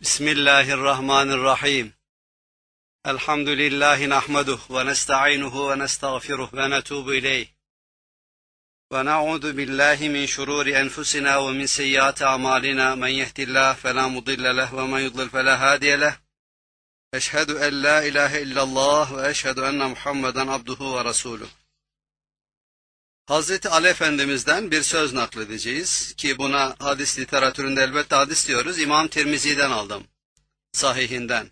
Bismillahirrahmanirrahim. Elhamdülillahi nahmeduhu ve nestainuhu ve nestağfiruhu ve netubu ileyh. Ve na'udu billahi min şururi enfusina ve min seyyiati amalina. Men yehdillah fela mudille leh ve men yudlil fela hadiye leh. Eşhedü en la ilahe illallah ve eşhedü enne Muhammeden abduhu ve resuluh. Hazreti Ali Efendimiz'den bir söz nakledeceğiz ki buna hadis literatüründe elbette hadis diyoruz. İmam Tirmizi'den aldım, sahihinden.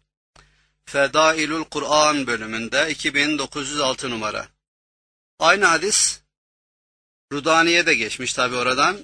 Fedailul Kur'an bölümünde 2906 numara. Aynı hadis Rudani'ye de geçmiş tabi oradan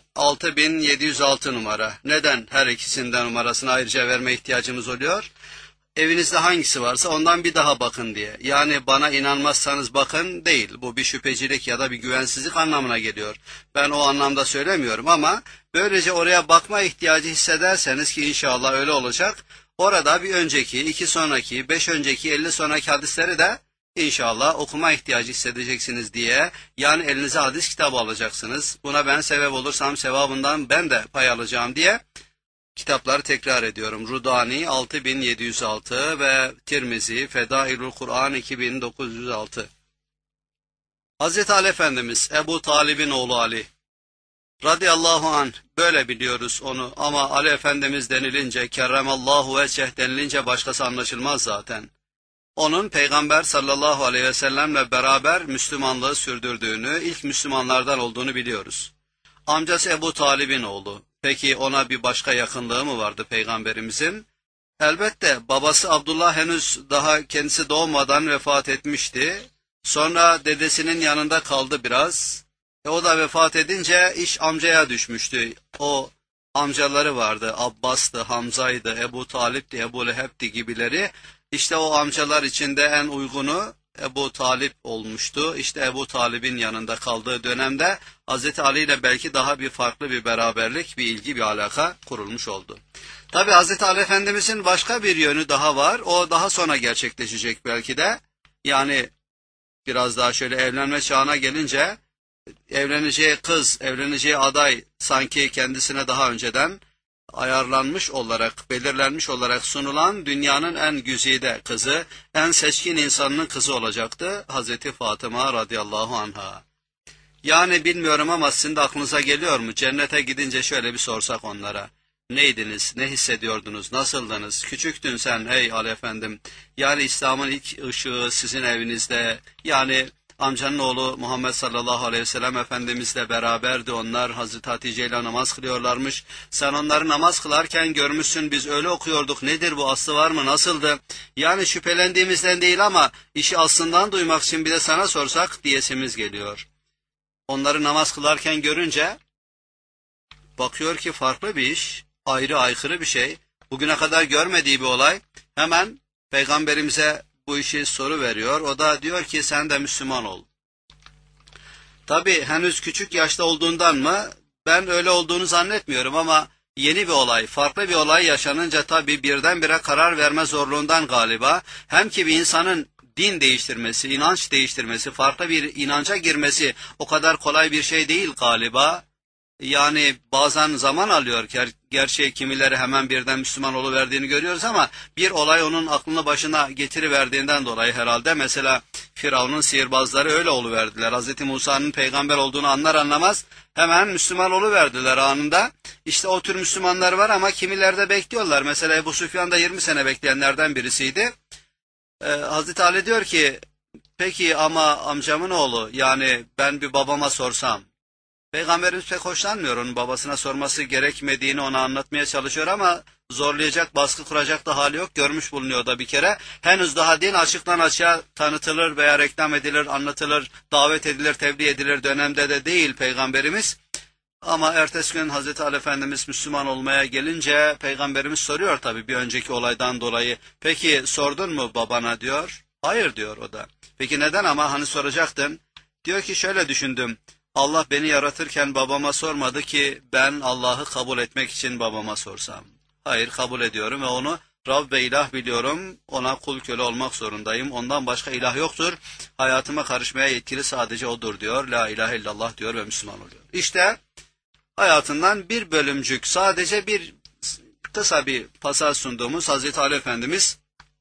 6706 numara. Neden her ikisinden numarasını ayrıca verme ihtiyacımız oluyor? Evinizde hangisi varsa ondan bir daha bakın diye. Yani bana inanmazsanız bakın değil. Bu bir şüphecilik ya da bir güvensizlik anlamına geliyor. Ben o anlamda söylemiyorum ama böylece oraya bakma ihtiyacı hissederseniz ki inşallah öyle olacak. Orada bir önceki, 2 sonraki, 5 önceki, 50 sonraki hadisleri de inşallah okuma ihtiyacı hissedeceksiniz diye. Yani elinize hadis kitabı alacaksınız. Buna ben sebep olursam sevabından ben de pay alacağım diye. Kitapları tekrar ediyorum. Rudani 6706 ve Tirmizi Fedailul Kur'an 2906. Hazreti Ali Efendimiz Ebu Talib'in oğlu Ali radıyallahu anh, böyle biliyoruz onu ama Ali Efendimiz denilince, kerremallahu veceh denilince başkası anlaşılmaz zaten. Onun Peygamber sallallahu aleyhi ve sellemle beraber Müslümanlığı sürdürdüğünü, ilk Müslümanlardan olduğunu biliyoruz. Amcası Ebu Talib'in oğlu. Peki ona bir başka yakınlığı mı vardı Peygamberimizin? Elbette babası Abdullah henüz daha kendisi doğmadan vefat etmişti. Sonra dedesinin yanında kaldı biraz. O da vefat edince iş amcaya düşmüştü. O amcaları vardı. Abbas'tı, Hamza'ydı, Ebu Talip'ti, Ebu Leheb'ti gibileri. İşte o amcalar içinde en uygunu Ebu Talip olmuştu. İşte Ebu Talib'in yanında kaldığı dönemde Hazreti Ali ile belki daha bir farklı bir beraberlik, bir ilgi, bir alaka kurulmuş oldu. Tabi Hazreti Ali Efendimizin başka bir yönü daha var. O daha sonra gerçekleşecek belki de. Yani biraz daha şöyle evlenme çağına gelince evleneceği kız, evleneceği aday sanki kendisine daha önceden ayarlanmış olarak, belirlenmiş olarak sunulan dünyanın en güzide kızı, en seçkin insanının kızı olacaktı Hazreti Fatıma radıyallahu anha. Yani bilmiyorum ama sizin de aklınıza geliyor mu? Cennete gidince şöyle bir sorsak onlara. Neydiniz, ne hissediyordunuz, nasıldınız? Küçüktün sen ey Ali Efendim. Yani İslam'ın ilk ışığı sizin evinizde, yani amcanın oğlu Muhammed sallallahu aleyhi ve sellem Efendimizle beraberdi onlar. Hazreti Hatice ile namaz kılıyorlarmış. Sen onları namaz kılarken görmüşsün, biz öyle okuyorduk. Nedir bu, aslı var mı, nasıldı? Yani şüphelendiğimizden değil ama işi aslından duymak için bir de sana sorsak diyesimiz geliyor. Onları namaz kılarken görünce bakıyor ki farklı bir iş, ayrı aykırı bir şey. Bugüne kadar görmediği bir olay. Hemen Peygamberimize bu işi soru veriyor. O da diyor ki sen de Müslüman ol. Tabi henüz küçük yaşta olduğundan mı? Ben öyle olduğunu zannetmiyorum ama yeni bir olay, farklı bir olay yaşanınca tabi birdenbire karar verme zorluğundan galiba. Hem ki bir insanın din değiştirmesi, inanç değiştirmesi, farklı bir inanca girmesi o kadar kolay bir şey değil galiba. Yani bazen zaman alıyor. Gerçi kimileri hemen birden Müslüman oluverdiğini görüyoruz ama bir olay onun aklını başına getiriverdiğinden dolayı herhalde. Mesela Firavun'un sihirbazları öyle oluverdiler. Hazreti Musa'nın peygamber olduğunu anlar anlamaz hemen Müslüman oluverdiler anında. İşte o tür Müslümanlar var ama kimileri de bekliyorlar. Mesela Ebu Süfyan da 20 sene bekleyenlerden birisiydi. Hazreti Ali diyor ki peki ama amcamın oğlu, yani ben bir babama sorsam. Peygamberimiz pek hoşlanmıyor onun babasına sorması gerekmediğini ona anlatmaya çalışıyor ama zorlayacak, baskı kuracak da hali yok. Görmüş bulunuyor da bir kere. Henüz daha din açıktan açığa tanıtılır veya reklam edilir, anlatılır, davet edilir, tebliğ edilir dönemde de değil Peygamberimiz. Ama ertesi gün Hazreti Ali Efendimiz Müslüman olmaya gelince Peygamberimiz soruyor tabii bir önceki olaydan dolayı. Peki sordun mu babana diyor. Hayır diyor o da. Peki neden ama, hani soracaktın? Diyor ki şöyle düşündüm. Allah beni yaratırken babama sormadı ki ben Allah'ı kabul etmek için babama sorsam. Hayır, kabul ediyorum ve onu Rab ve ilah biliyorum. Ona kul köle olmak zorundayım. Ondan başka ilah yoktur. Hayatıma karışmaya yetkili sadece odur diyor. La ilahe illallah diyor ve Müslüman oluyor. İşte hayatından bir bölümcük, sadece bir kısa bir pasaj sunduğumuz Hazreti Ali Efendimiz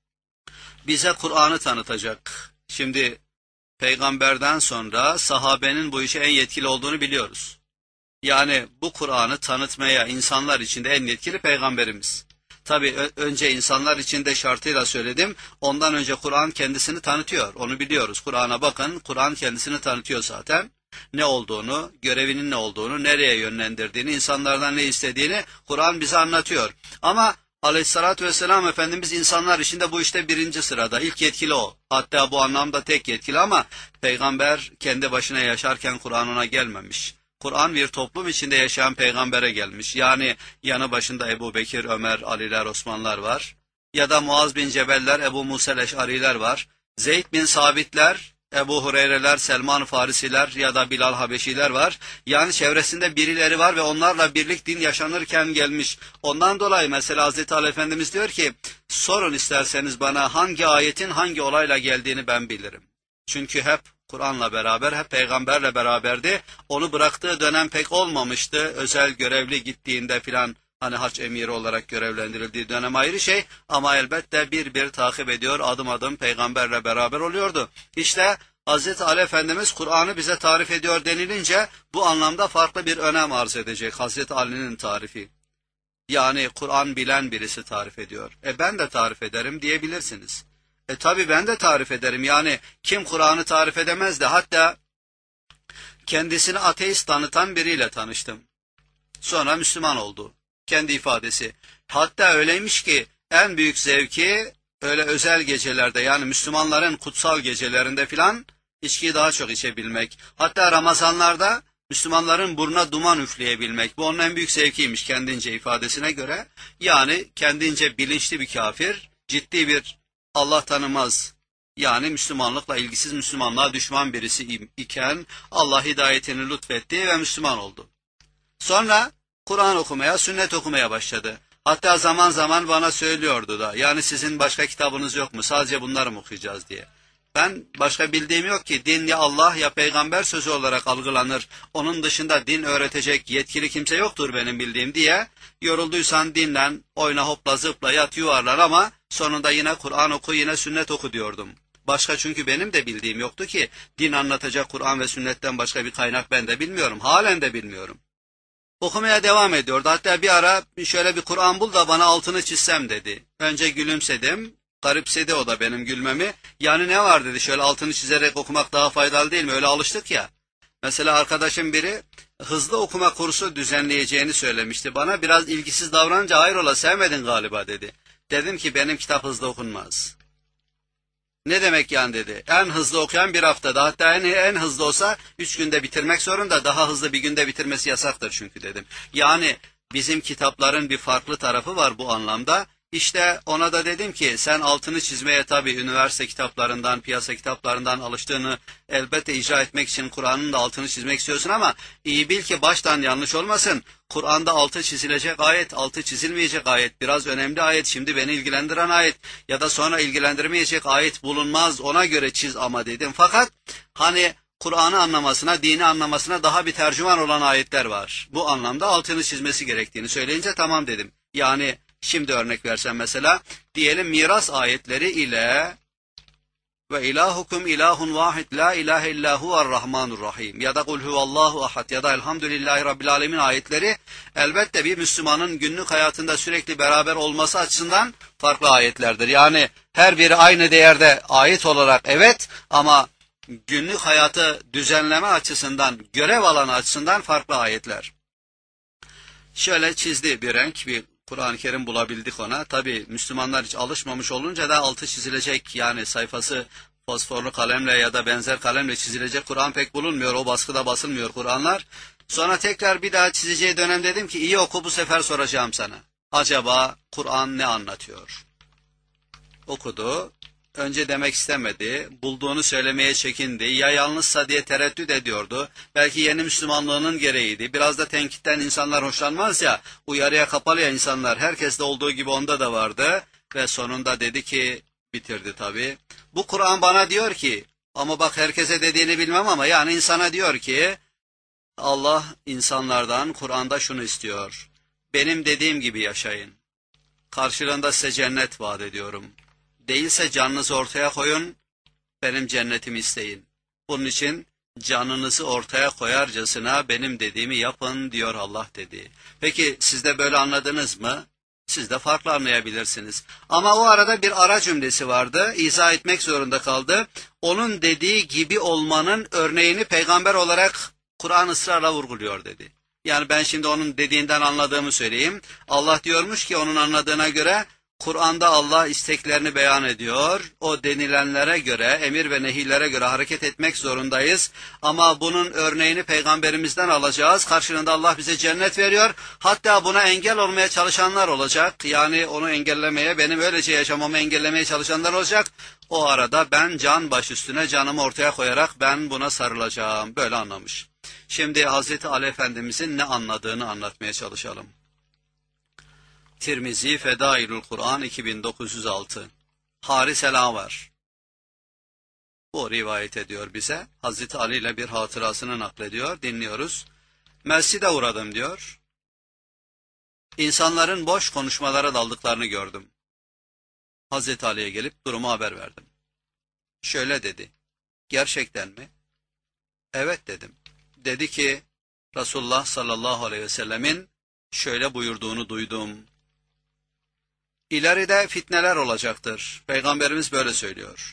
bize Kur'an'ı tanıtacak. Şimdi peygamberden sonra sahabenin bu işe en yetkili olduğunu biliyoruz. Yani bu Kur'an'ı tanıtmaya insanlar içinde en yetkili peygamberimiz. Tabii önce insanlar içinde şartıyla söyledim. Ondan önce Kur'an kendisini tanıtıyor. Onu biliyoruz. Kur'an'a bakın. Kur'an kendisini tanıtıyor zaten. Ne olduğunu, görevinin ne olduğunu, nereye yönlendirdiğini, insanlardan ne istediğini Kur'an bize anlatıyor. Ama Aleyhissalatü vesselam Efendimiz insanlar içinde bu işte birinci sırada. İlk yetkili o. Hatta bu anlamda tek yetkili ama peygamber kendi başına yaşarken Kur'an ona gelmemiş. Kur'an bir toplum içinde yaşayan peygambere gelmiş. Yani yanı başında Ebu Bekir, Ömer, Aliler, Osmanlar var. Ya da Muaz bin Cebeller, Ebu Musel Eş'ariler var. Zeyd bin Sabitler, Ebu Hureyreler, Selman Farisiler ya da Bilal Habeşiler var. Yani çevresinde birileri var ve onlarla birlik din yaşanırken gelmiş. Ondan dolayı mesela Hazreti Ali Efendimiz diyor ki, sorun isterseniz bana hangi ayetin hangi olayla geldiğini ben bilirim. Çünkü hep Kur'an'la beraber, hep peygamberle beraberdi. Onu bıraktığı dönem pek olmamıştı. Özel görevli gittiğinde filan, hani haç emiri olarak görevlendirildiği dönem ayrı şey. Ama elbette bir takip ediyor, adım adım peygamberle beraber oluyordu. İşte Hazreti Ali Efendimiz Kur'an'ı bize tarif ediyor denilince bu anlamda farklı bir önem arz edecek Hazreti Ali'nin tarifi. Yani Kur'an bilen birisi tarif ediyor. Ben de tarif ederim diyebilirsiniz. Tabi ben de tarif ederim. Yani kim Kur'an'ı tarif edemez de, hatta kendisini ateist tanıtan biriyle tanıştım. Sonra Müslüman oldu. Kendi ifadesi. Hatta öyleymiş ki en büyük zevki öyle özel gecelerde, yani Müslümanların kutsal gecelerinde filan içkiyi daha çok içebilmek. Hatta Ramazanlarda Müslümanların burnuna duman üfleyebilmek. Bu onun en büyük zevkiymiş kendince ifadesine göre. Yani kendince bilinçli bir kafir, ciddi bir Allah tanımaz, yani Müslümanlıkla ilgisiz, Müslümanlığa düşman birisi iken Allah hidayetini lütfetti ve Müslüman oldu. Sonra Kur'an okumaya, sünnet okumaya başladı. Hatta zaman zaman bana söylüyordu da, yani sizin başka kitabınız yok mu, sadece bunları mı okuyacağız diye. Ben başka bildiğim yok ki, din ya Allah ya peygamber sözü olarak algılanır. Onun dışında din öğretecek yetkili kimse yoktur benim bildiğim diye. Yorulduysan dinlen, oyna, hopla, zıpla, yat, yuvarlan ama sonunda yine Kur'an oku, yine sünnet oku diyordum. Başka, çünkü benim de bildiğim yoktu ki, din anlatacak Kur'an ve sünnetten başka bir kaynak ben de bilmiyorum. Halen de bilmiyorum. Okumaya devam ediyordu. Hatta bir ara şöyle bir Kur'an bul da bana altını çizsem dedi. Önce gülümsedim. Garipsedi o da benim gülmemi. Yani ne var dedi, şöyle altını çizerek okumak daha faydalı değil mi? Öyle alıştık ya. Mesela arkadaşım biri hızlı okuma kursu düzenleyeceğini söylemişti bana. Biraz ilgisiz davranınca hayrola sevmedin galiba dedi. Dedim ki benim kitap hızlı okunmaz. Ne demek yani dedi. En hızlı okuyan bir haftada, hatta en hızlı olsa 3 günde bitirmek zorunda, daha hızlı bir günde bitirmesi yasaktır çünkü dedim. Yani bizim kitapların bir farklı tarafı var bu anlamda. İşte ona da dedim ki sen altını çizmeye, tabii üniversite kitaplarından, piyasa kitaplarından alıştığını elbette icra etmek için Kur'an'ın da altını çizmek istiyorsun ama iyi bil ki baştan yanlış olmasın. Kur'an'da altı çizilecek ayet, altı çizilmeyecek ayet, biraz önemli ayet, şimdi beni ilgilendiren ayet ya da sonra ilgilendirmeyecek ayet bulunmaz, ona göre çiz ama dedim. Fakat hani Kur'an'ı anlamasına, dini anlamasına daha bir tercüman olan ayetler var. Bu anlamda altını çizmesi gerektiğini söyleyince tamam dedim. Yani şimdi örnek versem mesela, diyelim miras ayetleri ile ve ilahukum ilahun vahid la ilahe illa huve'r-rahmanur-rahim ya da kul huvallahu ahad ya da elhamdülillahi rabbil alemin ayetleri elbette bir Müslümanın günlük hayatında sürekli beraber olması açısından farklı ayetlerdir. Yani her biri aynı değerde ayet olarak evet, ama günlük hayatı düzenleme açısından, görev alanı açısından farklı ayetler. Şöyle çizdi bir renk, bir Kur'an-ı Kerim bulabildik ona. Tabi Müslümanlar hiç alışmamış olunca da altı çizilecek, yani sayfası fosforlu kalemle ya da benzer kalemle çizilecek Kur'an pek bulunmuyor. O baskıda basılmıyor Kur'anlar. Sonra tekrar bir daha çizeceği dönem dedim ki iyi oku, bu sefer soracağım sana. Acaba Kur'an ne anlatıyor? Okudu. Önce demek istemedi, bulduğunu söylemeye çekindi, ya yalnızsa diye tereddüt ediyordu. Belki yeni Müslümanlığının gereğiydi. Biraz da tenkitten insanlar hoşlanmaz ya, uyarıya kapalı ya insanlar. Herkeste olduğu gibi onda da vardı. Ve sonunda dedi ki, bitirdi tabii. Bu Kur'an bana diyor ki, ama bak herkese dediğini bilmem ama yani insana diyor ki, Allah insanlardan Kur'an'da şunu istiyor. Benim dediğim gibi yaşayın. karşılığında size cennet vaat ediyorum. Değilse canınızı ortaya koyun, benim cennetimi isteyin. Bunun için canınızı ortaya koyarcasına benim dediğimi yapın diyor Allah dedi. Peki siz de böyle anladınız mı? Siz de farklı anlayabilirsiniz. Ama o arada bir ara cümlesi vardı. İzah etmek zorunda kaldı. Onun dediği gibi olmanın örneğini peygamber olarak Kur'an ısrarla vurguluyor dedi. Yani ben şimdi onun dediğinden anladığımı söyleyeyim. Allah diyormuş ki onun anladığına göre Kur'an'da Allah isteklerini beyan ediyor. O denilenlere göre, emir ve nehirlere göre hareket etmek zorundayız. Ama bunun örneğini peygamberimizden alacağız. Karşılığında Allah bize cennet veriyor. Hatta buna engel olmaya çalışanlar olacak. Yani onu engellemeye, benim öylece yaşamamı engellemeye çalışanlar olacak. O arada ben can baş üstüne canımı ortaya koyarak ben buna sarılacağım. Böyle anlamış. Şimdi Hazreti Ali Efendimizin ne anladığını anlatmaya çalışalım. Tirmizi Fedailül Kur'an 2906. Haris el-Avar bu rivayet ediyor bize. Hazreti Ali ile bir hatırasını naklediyor. Dinliyoruz. Mescide uğradım diyor. İnsanların boş konuşmalara daldıklarını gördüm. Hazreti Ali'ye gelip durumu haber verdim. Şöyle dedi. Gerçekten mi? Evet dedim. Dedi ki Resulullah sallallahu aleyhi ve sellemin şöyle buyurduğunu duydum. İleride fitneler olacaktır. Peygamberimiz böyle söylüyor.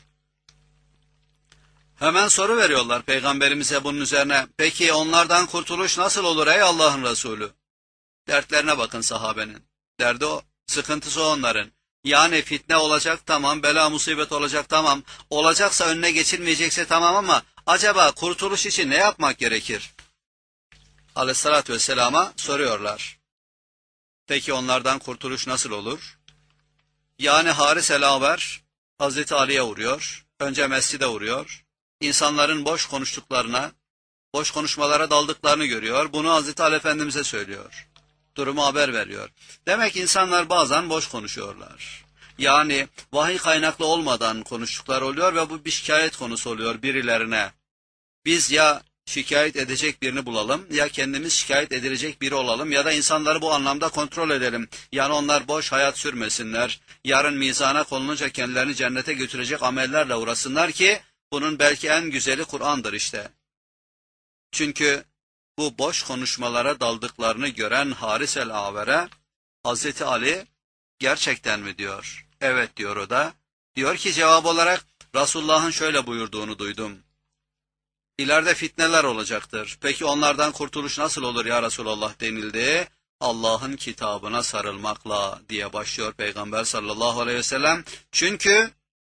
Hemen soru veriyorlar Peygamberimize bunun üzerine. Peki onlardan kurtuluş nasıl olur ey Allah'ın Resulü? Dertlerine bakın sahabenin. Derdi o, sıkıntısı onların. Yani fitne olacak tamam, bela musibet olacak tamam. Olacaksa önüne geçilmeyecekse tamam ama acaba kurtuluş için ne yapmak gerekir? Aleyhissalatü vesselama soruyorlar. Peki onlardan kurtuluş nasıl olur? Yani Haris el-Avar Hazreti Ali'ye uğruyor. Önce mescide uğruyor. İnsanların boş konuştuklarına, boş konuşmalara daldıklarını görüyor. Bunu Hazreti Ali Efendimiz'e söylüyor. Durumu haber veriyor. Demek insanlar bazen boş konuşuyorlar. Yani vahiy kaynaklı olmadan konuştuklar oluyor ve bu bir şikayet konusu oluyor birilerine. Biz ya şikayet edecek birini bulalım ya kendimiz şikayet edilecek biri olalım ya da insanları bu anlamda kontrol edelim. Yani onlar boş hayat sürmesinler. Yarın mizana konulunca kendilerini cennete götürecek amellerle uğrasınlar ki bunun belki en güzeli Kur'an'dır işte. Çünkü bu boş konuşmalara daldıklarını gören Haris el-Aver'e Hazreti Ali gerçekten mi diyor? Evet diyor o da. Diyor ki cevap olarak Resulullah'ın şöyle buyurduğunu duydum. İleride fitneler olacaktır. Peki onlardan kurtuluş nasıl olur ya Resulallah denildi. Allah'ın kitabına sarılmakla diye başlıyor Peygamber sallallahu aleyhi ve sellem. Çünkü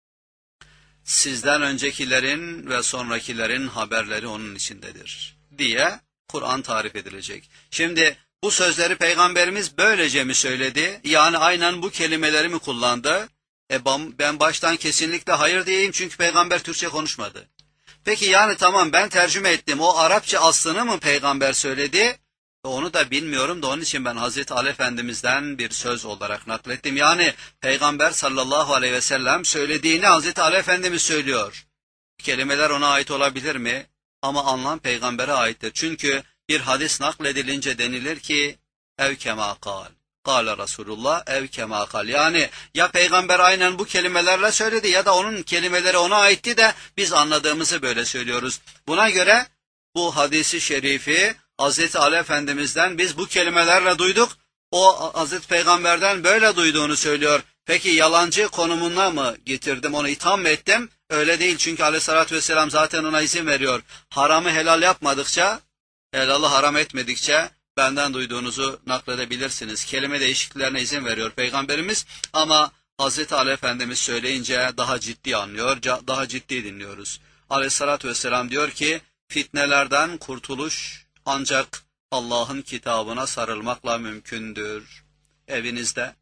sizden öncekilerin ve sonrakilerin haberleri onun içindedir diye Kur'an tarif edilecek. Şimdi bu sözleri Peygamberimiz böylece mi söyledi? Yani aynen bu kelimeleri mi kullandı? Ben baştan kesinlikle hayır diyeyim çünkü Peygamber Türkçe konuşmadı. Peki yani tamam ben tercüme ettim. O Arapça aslını mı Peygamber söyledi? Onu da bilmiyorum da onun için ben Hazreti Ali Efendimiz'den bir söz olarak naklettim. Yani Peygamber sallallahu aleyhi ve sellem söylediğini Hazreti Ali Efendimiz söylüyor. Kelimeler ona ait olabilir mi? Ama anlam Peygamber'e aittir. Çünkü bir hadis nakledilince denilir ki ev kema kal. Kâle Resulullah ev kema kal. Yani ya Peygamber aynen bu kelimelerle söyledi ya da onun kelimeleri ona aitti de biz anladığımızı böyle söylüyoruz. Buna göre bu hadisi şerifi Hazreti Ali Efendimiz'den biz bu kelimelerle duyduk. O Hazreti Peygamber'den böyle duyduğunu söylüyor. Peki yalancı konumuna mı getirdim, onu itham mı ettim? Öyle değil çünkü Aleyhisselatü Vesselam zaten ona izin veriyor. Haramı helal yapmadıkça, helalı haram etmedikçe benden duyduğunuzu nakledebilirsiniz. Kelime değişikliklerine izin veriyor Peygamberimiz ama Hazreti Ali Efendimiz söyleyince daha ciddi anlıyor, daha ciddi dinliyoruz. Aleyhisselatü Vesselam diyor ki fitnelerden kurtuluş ancak Allah'ın kitabına sarılmakla mümkündür. Evinizde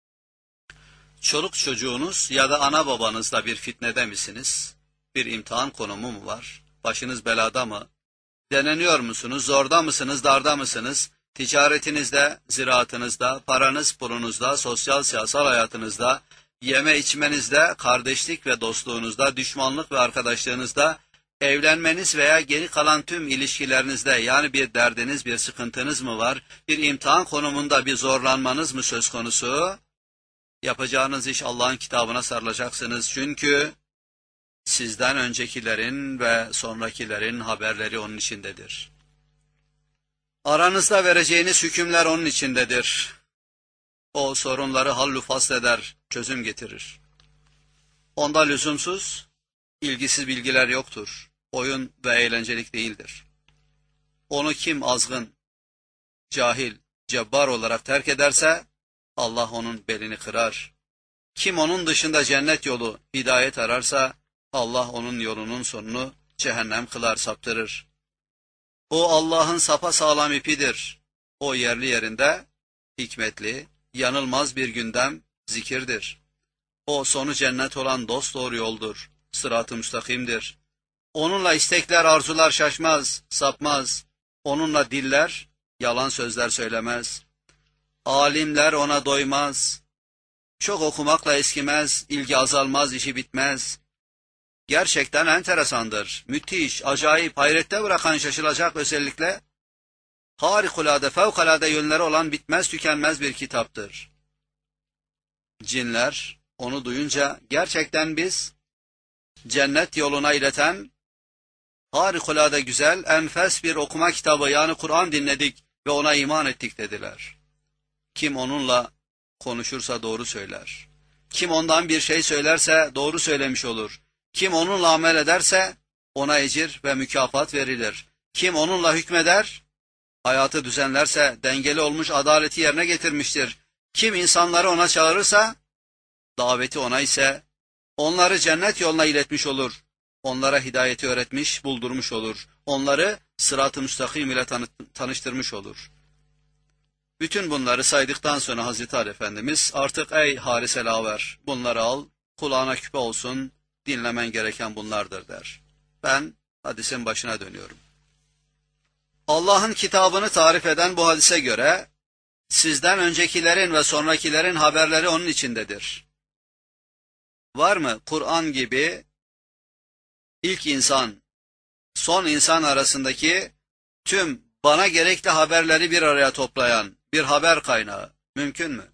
çoluk çocuğunuz ya da ana babanızla bir fitnede misiniz? Bir imtihan konumu mu var? Başınız belada mı? Deneniyor musunuz? Zorda mısınız? Darda mısınız? Ticaretinizde, ziraatınızda, paranız pulunuzda, sosyal siyasal hayatınızda, yeme içmenizde, kardeşlik ve dostluğunuzda, düşmanlık ve arkadaşlığınızda, evlenmeniz veya geri kalan tüm ilişkilerinizde yani bir derdiniz, bir sıkıntınız mı var? Bir imtihan konumunda bir zorlanmanız mı söz konusu? Yapacağınız iş Allah'ın kitabına sarılacaksınız. Çünkü sizden öncekilerin ve sonrakilerin haberleri onun içindedir. Aranızda vereceğiniz hükümler onun içindedir. O sorunları hallu fasleder, çözüm getirir. Onda lüzumsuz, ilgisiz bilgiler yoktur. Oyun ve eğlencelik değildir. Onu kim azgın, cahil, cebbar olarak terk ederse, Allah onun belini kırar. Kim onun dışında cennet yolu, hidayet ararsa, Allah onun yolunun sonunu cehennem kılar, saptırır. O Allah'ın sapasağlam ipidir. O yerli yerinde, hikmetli, yanılmaz bir gündem, zikirdir. O sonu cennet olan dosdoğru yoldur, sırat-ı müstakimdir. Onunla istekler, arzular şaşmaz, sapmaz. Onunla diller, yalan sözler söylemez. Alimler ona doymaz. Çok okumakla eskimez, ilgi azalmaz, işi bitmez. Gerçekten enteresandır, müthiş, acayip, hayrette bırakan şaşılacak özellikle, harikulade, fevkalade yönleri olan bitmez tükenmez bir kitaptır. Cinler onu duyunca gerçekten biz cennet yoluna ileten harikulade güzel, enfes bir okuma kitabı yani Kur'an dinledik ve ona iman ettik dediler. Kim onunla konuşursa doğru söyler. Kim ondan bir şey söylerse doğru söylemiş olur. Kim onunla amel ederse ona ecir ve mükafat verilir. Kim onunla hükmeder, hayatı düzenlerse dengeli olmuş adaleti yerine getirmiştir. Kim insanları ona çağırırsa, daveti ona ise onları cennet yoluna iletmiş olur. Onlara hidayeti öğretmiş, buldurmuş olur. Onları sırat-ı müstakim ile tanıştırmış olur. Bütün bunları saydıktan sonra Hazreti Ali Efendimiz artık ey haris-el aver bunları al, kulağına küpe olsun, dinlemen gereken bunlardır der. Ben hadisin başına dönüyorum. Allah'ın kitabını tarif eden bu hadise göre sizden öncekilerin ve sonrakilerin haberleri onun içindedir. Var mı Kur'an gibi ilk insan, son insan arasındaki tüm bana gerekli haberleri bir araya toplayan bir haber kaynağı mümkün mü?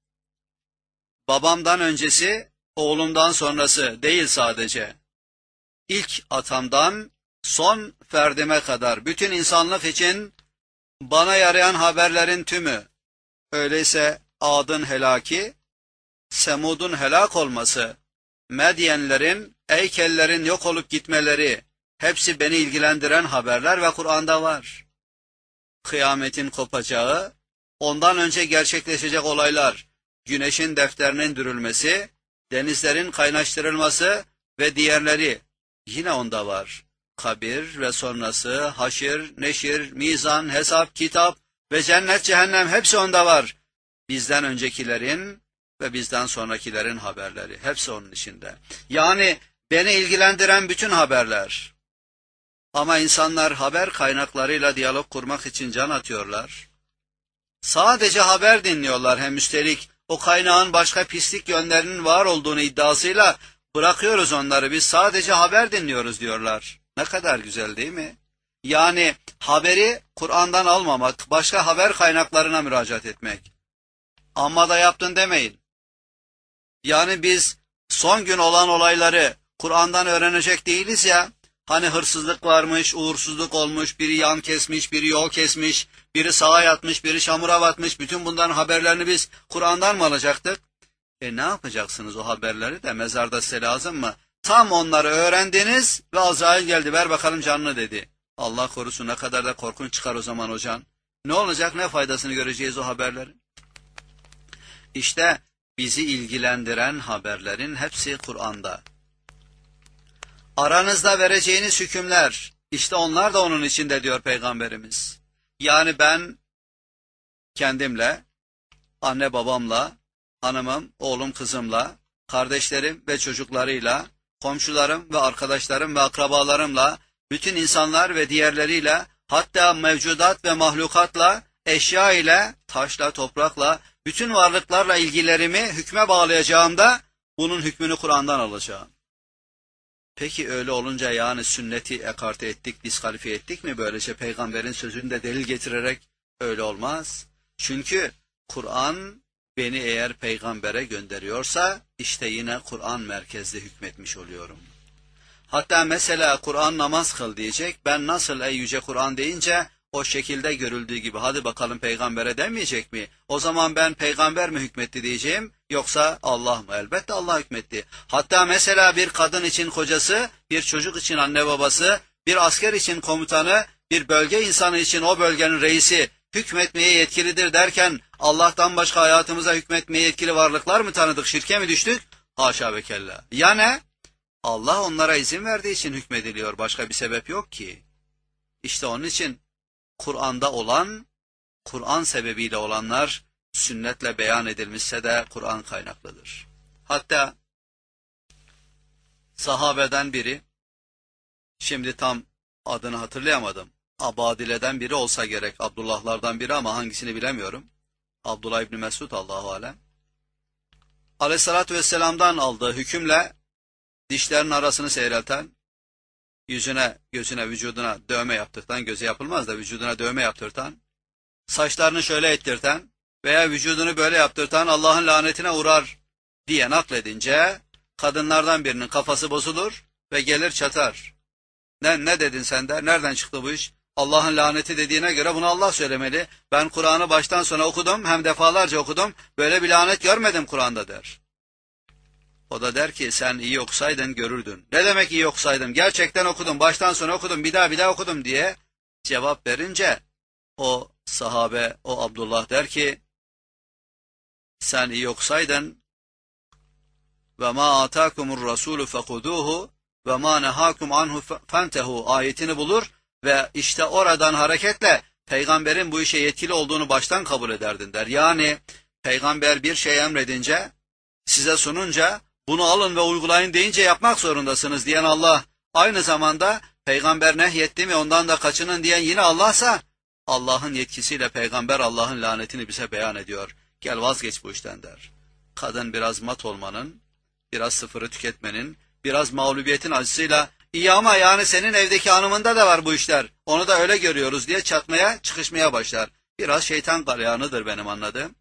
Babamdan öncesi, oğlumdan sonrası değil sadece. İlk atamdan son ferdime kadar bütün insanlık için bana yarayan haberlerin tümü. Öyleyse Ad'ın helaki, Semud'un helak olması, Medyenlerin, Eykellerin yok olup gitmeleri, hepsi beni ilgilendiren haberler ve Kur'an'da var. Kıyametin kopacağı, ondan önce gerçekleşecek olaylar, güneşin defterinin dürülmesi, denizlerin kaynaştırılması ve diğerleri yine onda var. Kabir ve sonrası, haşir, neşir, mizan, hesap, kitap ve cennet, cehennem hepsi onda var. Bizden öncekilerin ve bizden sonrakilerin haberleri hepsi onun içinde. Yani beni ilgilendiren bütün haberler. Ama insanlar haber kaynaklarıyla diyalog kurmak için can atıyorlar. Sadece haber dinliyorlar hem üstelik o kaynağın başka pislik yönlerinin var olduğunu iddiasıyla bırakıyoruz onları, biz sadece haber dinliyoruz diyorlar. Ne kadar güzel değil mi? Yani haberi Kur'an'dan almamak, başka haber kaynaklarına müracaat etmek. Amma da yaptın demeyin. Yani biz son gün olan olayları Kur'an'dan öğrenecek değiliz ya. Hani hırsızlık varmış, uğursuzluk olmuş, biri yan kesmiş, biri yol kesmiş, biri sağa yatmış, biri çamura batmış. Bütün bunların haberlerini biz Kur'an'dan mı alacaktık? Ne yapacaksınız o haberleri de, mezarda size lazım mı? Tam onları öğrendiniz ve Azrail geldi, ver bakalım canını dedi. Allah korusun, ne kadar da korkunç çıkar o zaman o can. Ne olacak, ne faydasını göreceğiz o haberlerin? İşte bizi ilgilendiren haberlerin hepsi Kur'an'da. Aranızda vereceğiniz hükümler, işte onlar da onun içinde diyor Peygamberimiz. Yani ben kendimle, anne babamla, hanımım, oğlum, kızımla, kardeşlerim ve çocuklarıyla, komşularım ve arkadaşlarım ve akrabalarımla, bütün insanlar ve diğerleriyle, hatta mevcudat ve mahlukatla, eşya ile, taşla, toprakla, bütün varlıklarla ilgilerimi hükme bağlayacağımda bunun hükmünü Kur'an'dan alacağım. Peki öyle olunca yani sünneti ekarte ettik, diskalifiye ettik mi böylece peygamberin sözünü de delil getirerek? Öyle olmaz. Çünkü Kur'an beni eğer peygambere gönderiyorsa işte yine Kur'an merkezli hükmetmiş oluyorum. Hatta mesela Kur'an namaz kıl diyecek. Ben nasıl ey yüce Kur'an deyince o şekilde görüldüğü gibi hadi bakalım peygambere demeyecek mi? O zaman ben peygamber mi hükmetti diyeceğim yoksa Allah mı? Elbette Allah hükmetti. Hatta mesela bir kadın için kocası, bir çocuk için anne babası, bir asker için komutanı, bir bölge insanı için o bölgenin reisi hükmetmeye yetkilidir derken Allah'tan başka hayatımıza hükmetmeye yetkili varlıklar mı tanıdık? Şirke mi düştük? Haşa ve kella. Ya ne? Allah onlara izin verdiği için hükmediliyor. Başka bir sebep yok ki. İşte onun için Kur'an'da olan, Kur'an sebebiyle olanlar sünnetle beyan edilmişse de Kur'an kaynaklıdır. Hatta sahabeden biri, şimdi tam adını hatırlayamadım, Abadile'den biri olsa gerek, Abdullahlardan biri ama hangisini bilemiyorum. Abdullah İbni Mesud Allahu alem. Aleyhissalatü vesselam'dan aldığı hükümle dişlerin arasını seyrelten, yüzüne, gözüne, vücuduna dövme yaptırtan, göze yapılmaz da vücuduna dövme yaptırtan, saçlarını şöyle ettirten veya vücudunu böyle yaptırtan Allah'ın lanetine uğrar diye nakledince kadınlardan birinin kafası bozulur ve gelir çatar. Ne dedin sen der, nereden çıktı bu iş? Allah'ın laneti dediğine göre bunu Allah söylemeli. Ben Kur'an'ı baştan sona okudum, hem defalarca okudum, böyle bir lanet görmedim Kur'an'da der. O da der ki sen iyi okusaydın görürdün. Ne demek iyi okusaydım? Gerçekten okudum, baştan sona okudum, bir daha okudum diye cevap verince o sahabe, o Abdullah der ki sen iyi okusaydın ve ma atakumur rasulü fekuduhu ve ma nehakum anhu fentehu ayetini bulur ve işte oradan hareketle peygamberin bu işe yetkili olduğunu baştan kabul ederdin der. Yani peygamber bir şey emredince, size sununca bunu alın ve uygulayın deyince yapmak zorundasınız diyen Allah, aynı zamanda peygamber nehyetti mi ondan da kaçının diyen yine Allah'sa, Allah'ın yetkisiyle peygamber Allah'ın lanetini bize beyan ediyor. Gel vazgeç bu işten der. Kadın biraz mat olmanın, biraz sıfırı tüketmenin, biraz mağlubiyetin acısıyla iyi ama yani senin evdeki hanımında da var bu işler, onu da öyle görüyoruz diye çatmaya, çıkışmaya başlar. Biraz şeytan galyanıdır benim anladığım.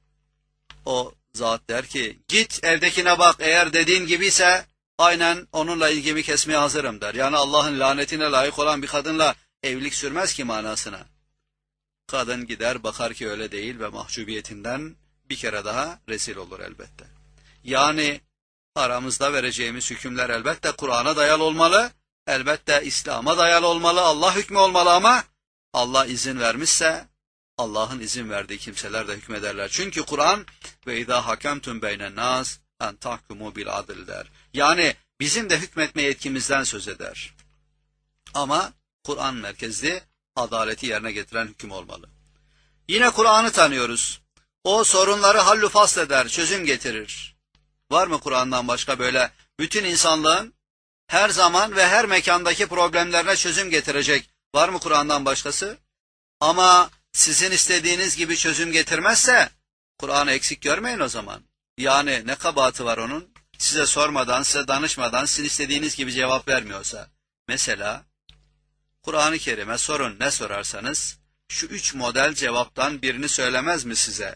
O zat der ki git evdekine bak, eğer dediğin gibiyse aynen onunla ilgimi kesmeye hazırım der. Yani Allah'ın lanetine layık olan bir kadınla evlilik sürmez ki manasına. Kadın gider bakar ki öyle değil ve mahcubiyetinden bir kere daha rezil olur elbette. Yani aramızda vereceğimiz hükümler elbette Kur'an'a dayalı olmalı, elbette İslam'a dayalı olmalı, Allah hükmü olmalı ama Allah izin vermişse Allah'ın izin verdiği kimseler de hükmederler. Çünkü Kur'an ve izâ hakemtum beynen nâs en tahkumu bil adl der. Yani bizim de hükmetme yetkimizden söz eder. Ama Kur'an merkezli, adaleti yerine getiren hüküm olmalı. Yine Kur'an'ı tanıyoruz. O sorunları hallü fasleder, çözüm getirir. Var mı Kur'an'dan başka böyle bütün insanlığın her zaman ve her mekandaki problemlerine çözüm getirecek? Var mı Kur'an'dan başkası? Ama sizin istediğiniz gibi çözüm getirmezse Kur'an'ı eksik görmeyin o zaman. Yani ne kabahati var onun? Size sormadan, size danışmadan sizin istediğiniz gibi cevap vermiyorsa. Mesela Kur'an-ı Kerim'e sorun, ne sorarsanız şu 3 model cevaptan birini söylemez mi size?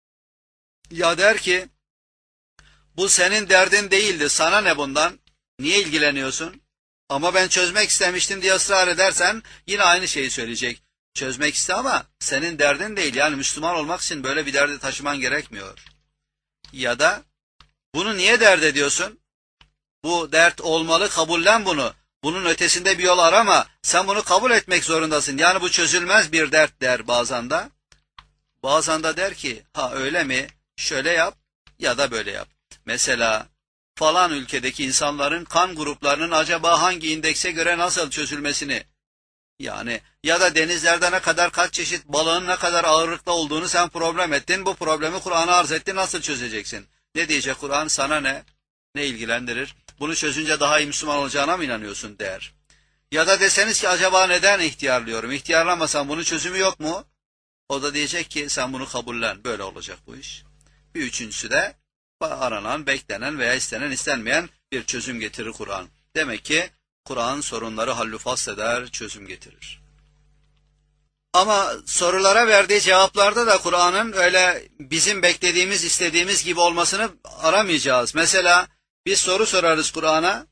Ya der ki bu senin derdin değildi, sana ne bundan? Niye ilgileniyorsun? Ama ben çözmek istemiştim diye ısrar edersen yine aynı şeyi söyleyecek. Çözmek iste ama senin derdin değil. Yani Müslüman olmak için böyle bir derdi taşıman gerekmiyor. Ya da bunu niye dert ediyorsun? Bu dert olmalı, kabullen bunu. Bunun ötesinde bir yol arama. Sen bunu kabul etmek zorundasın. Yani bu çözülmez bir dert der bazen de. Bazen de der ki ha öyle mi? Şöyle yap ya da böyle yap. Mesela falan ülkedeki insanların kan gruplarının acaba hangi indekse göre nasıl çözülmesini, yani ya da denizlerde ne kadar kaç çeşit balığın ne kadar ağırlıkta olduğunu sen problem ettin. Bu problemi Kur'an'a arz ettin, nasıl çözeceksin? Ne diyecek Kur'an? Sana ne? Ne ilgilendirir? Bunu çözünce daha iyi Müslüman olacağına mı inanıyorsun der. Ya da deseniz ki acaba neden ihtiyarlıyorum? İhtiyarlamasam bunun çözümü yok mu? O da diyecek ki sen bunu kabullen. Böyle olacak bu iş. Bir üçüncüsü de aranan, beklenen veya istenen, istenmeyen bir çözüm getirir Kur'an. Demek ki Kur'an sorunları hallü fasleder, çözüm getirir. Ama sorulara verdiği cevaplarda da Kur'an'ın öyle bizim beklediğimiz, istediğimiz gibi olmasını aramayacağız. Mesela biz soru sorarız Kur'an'a,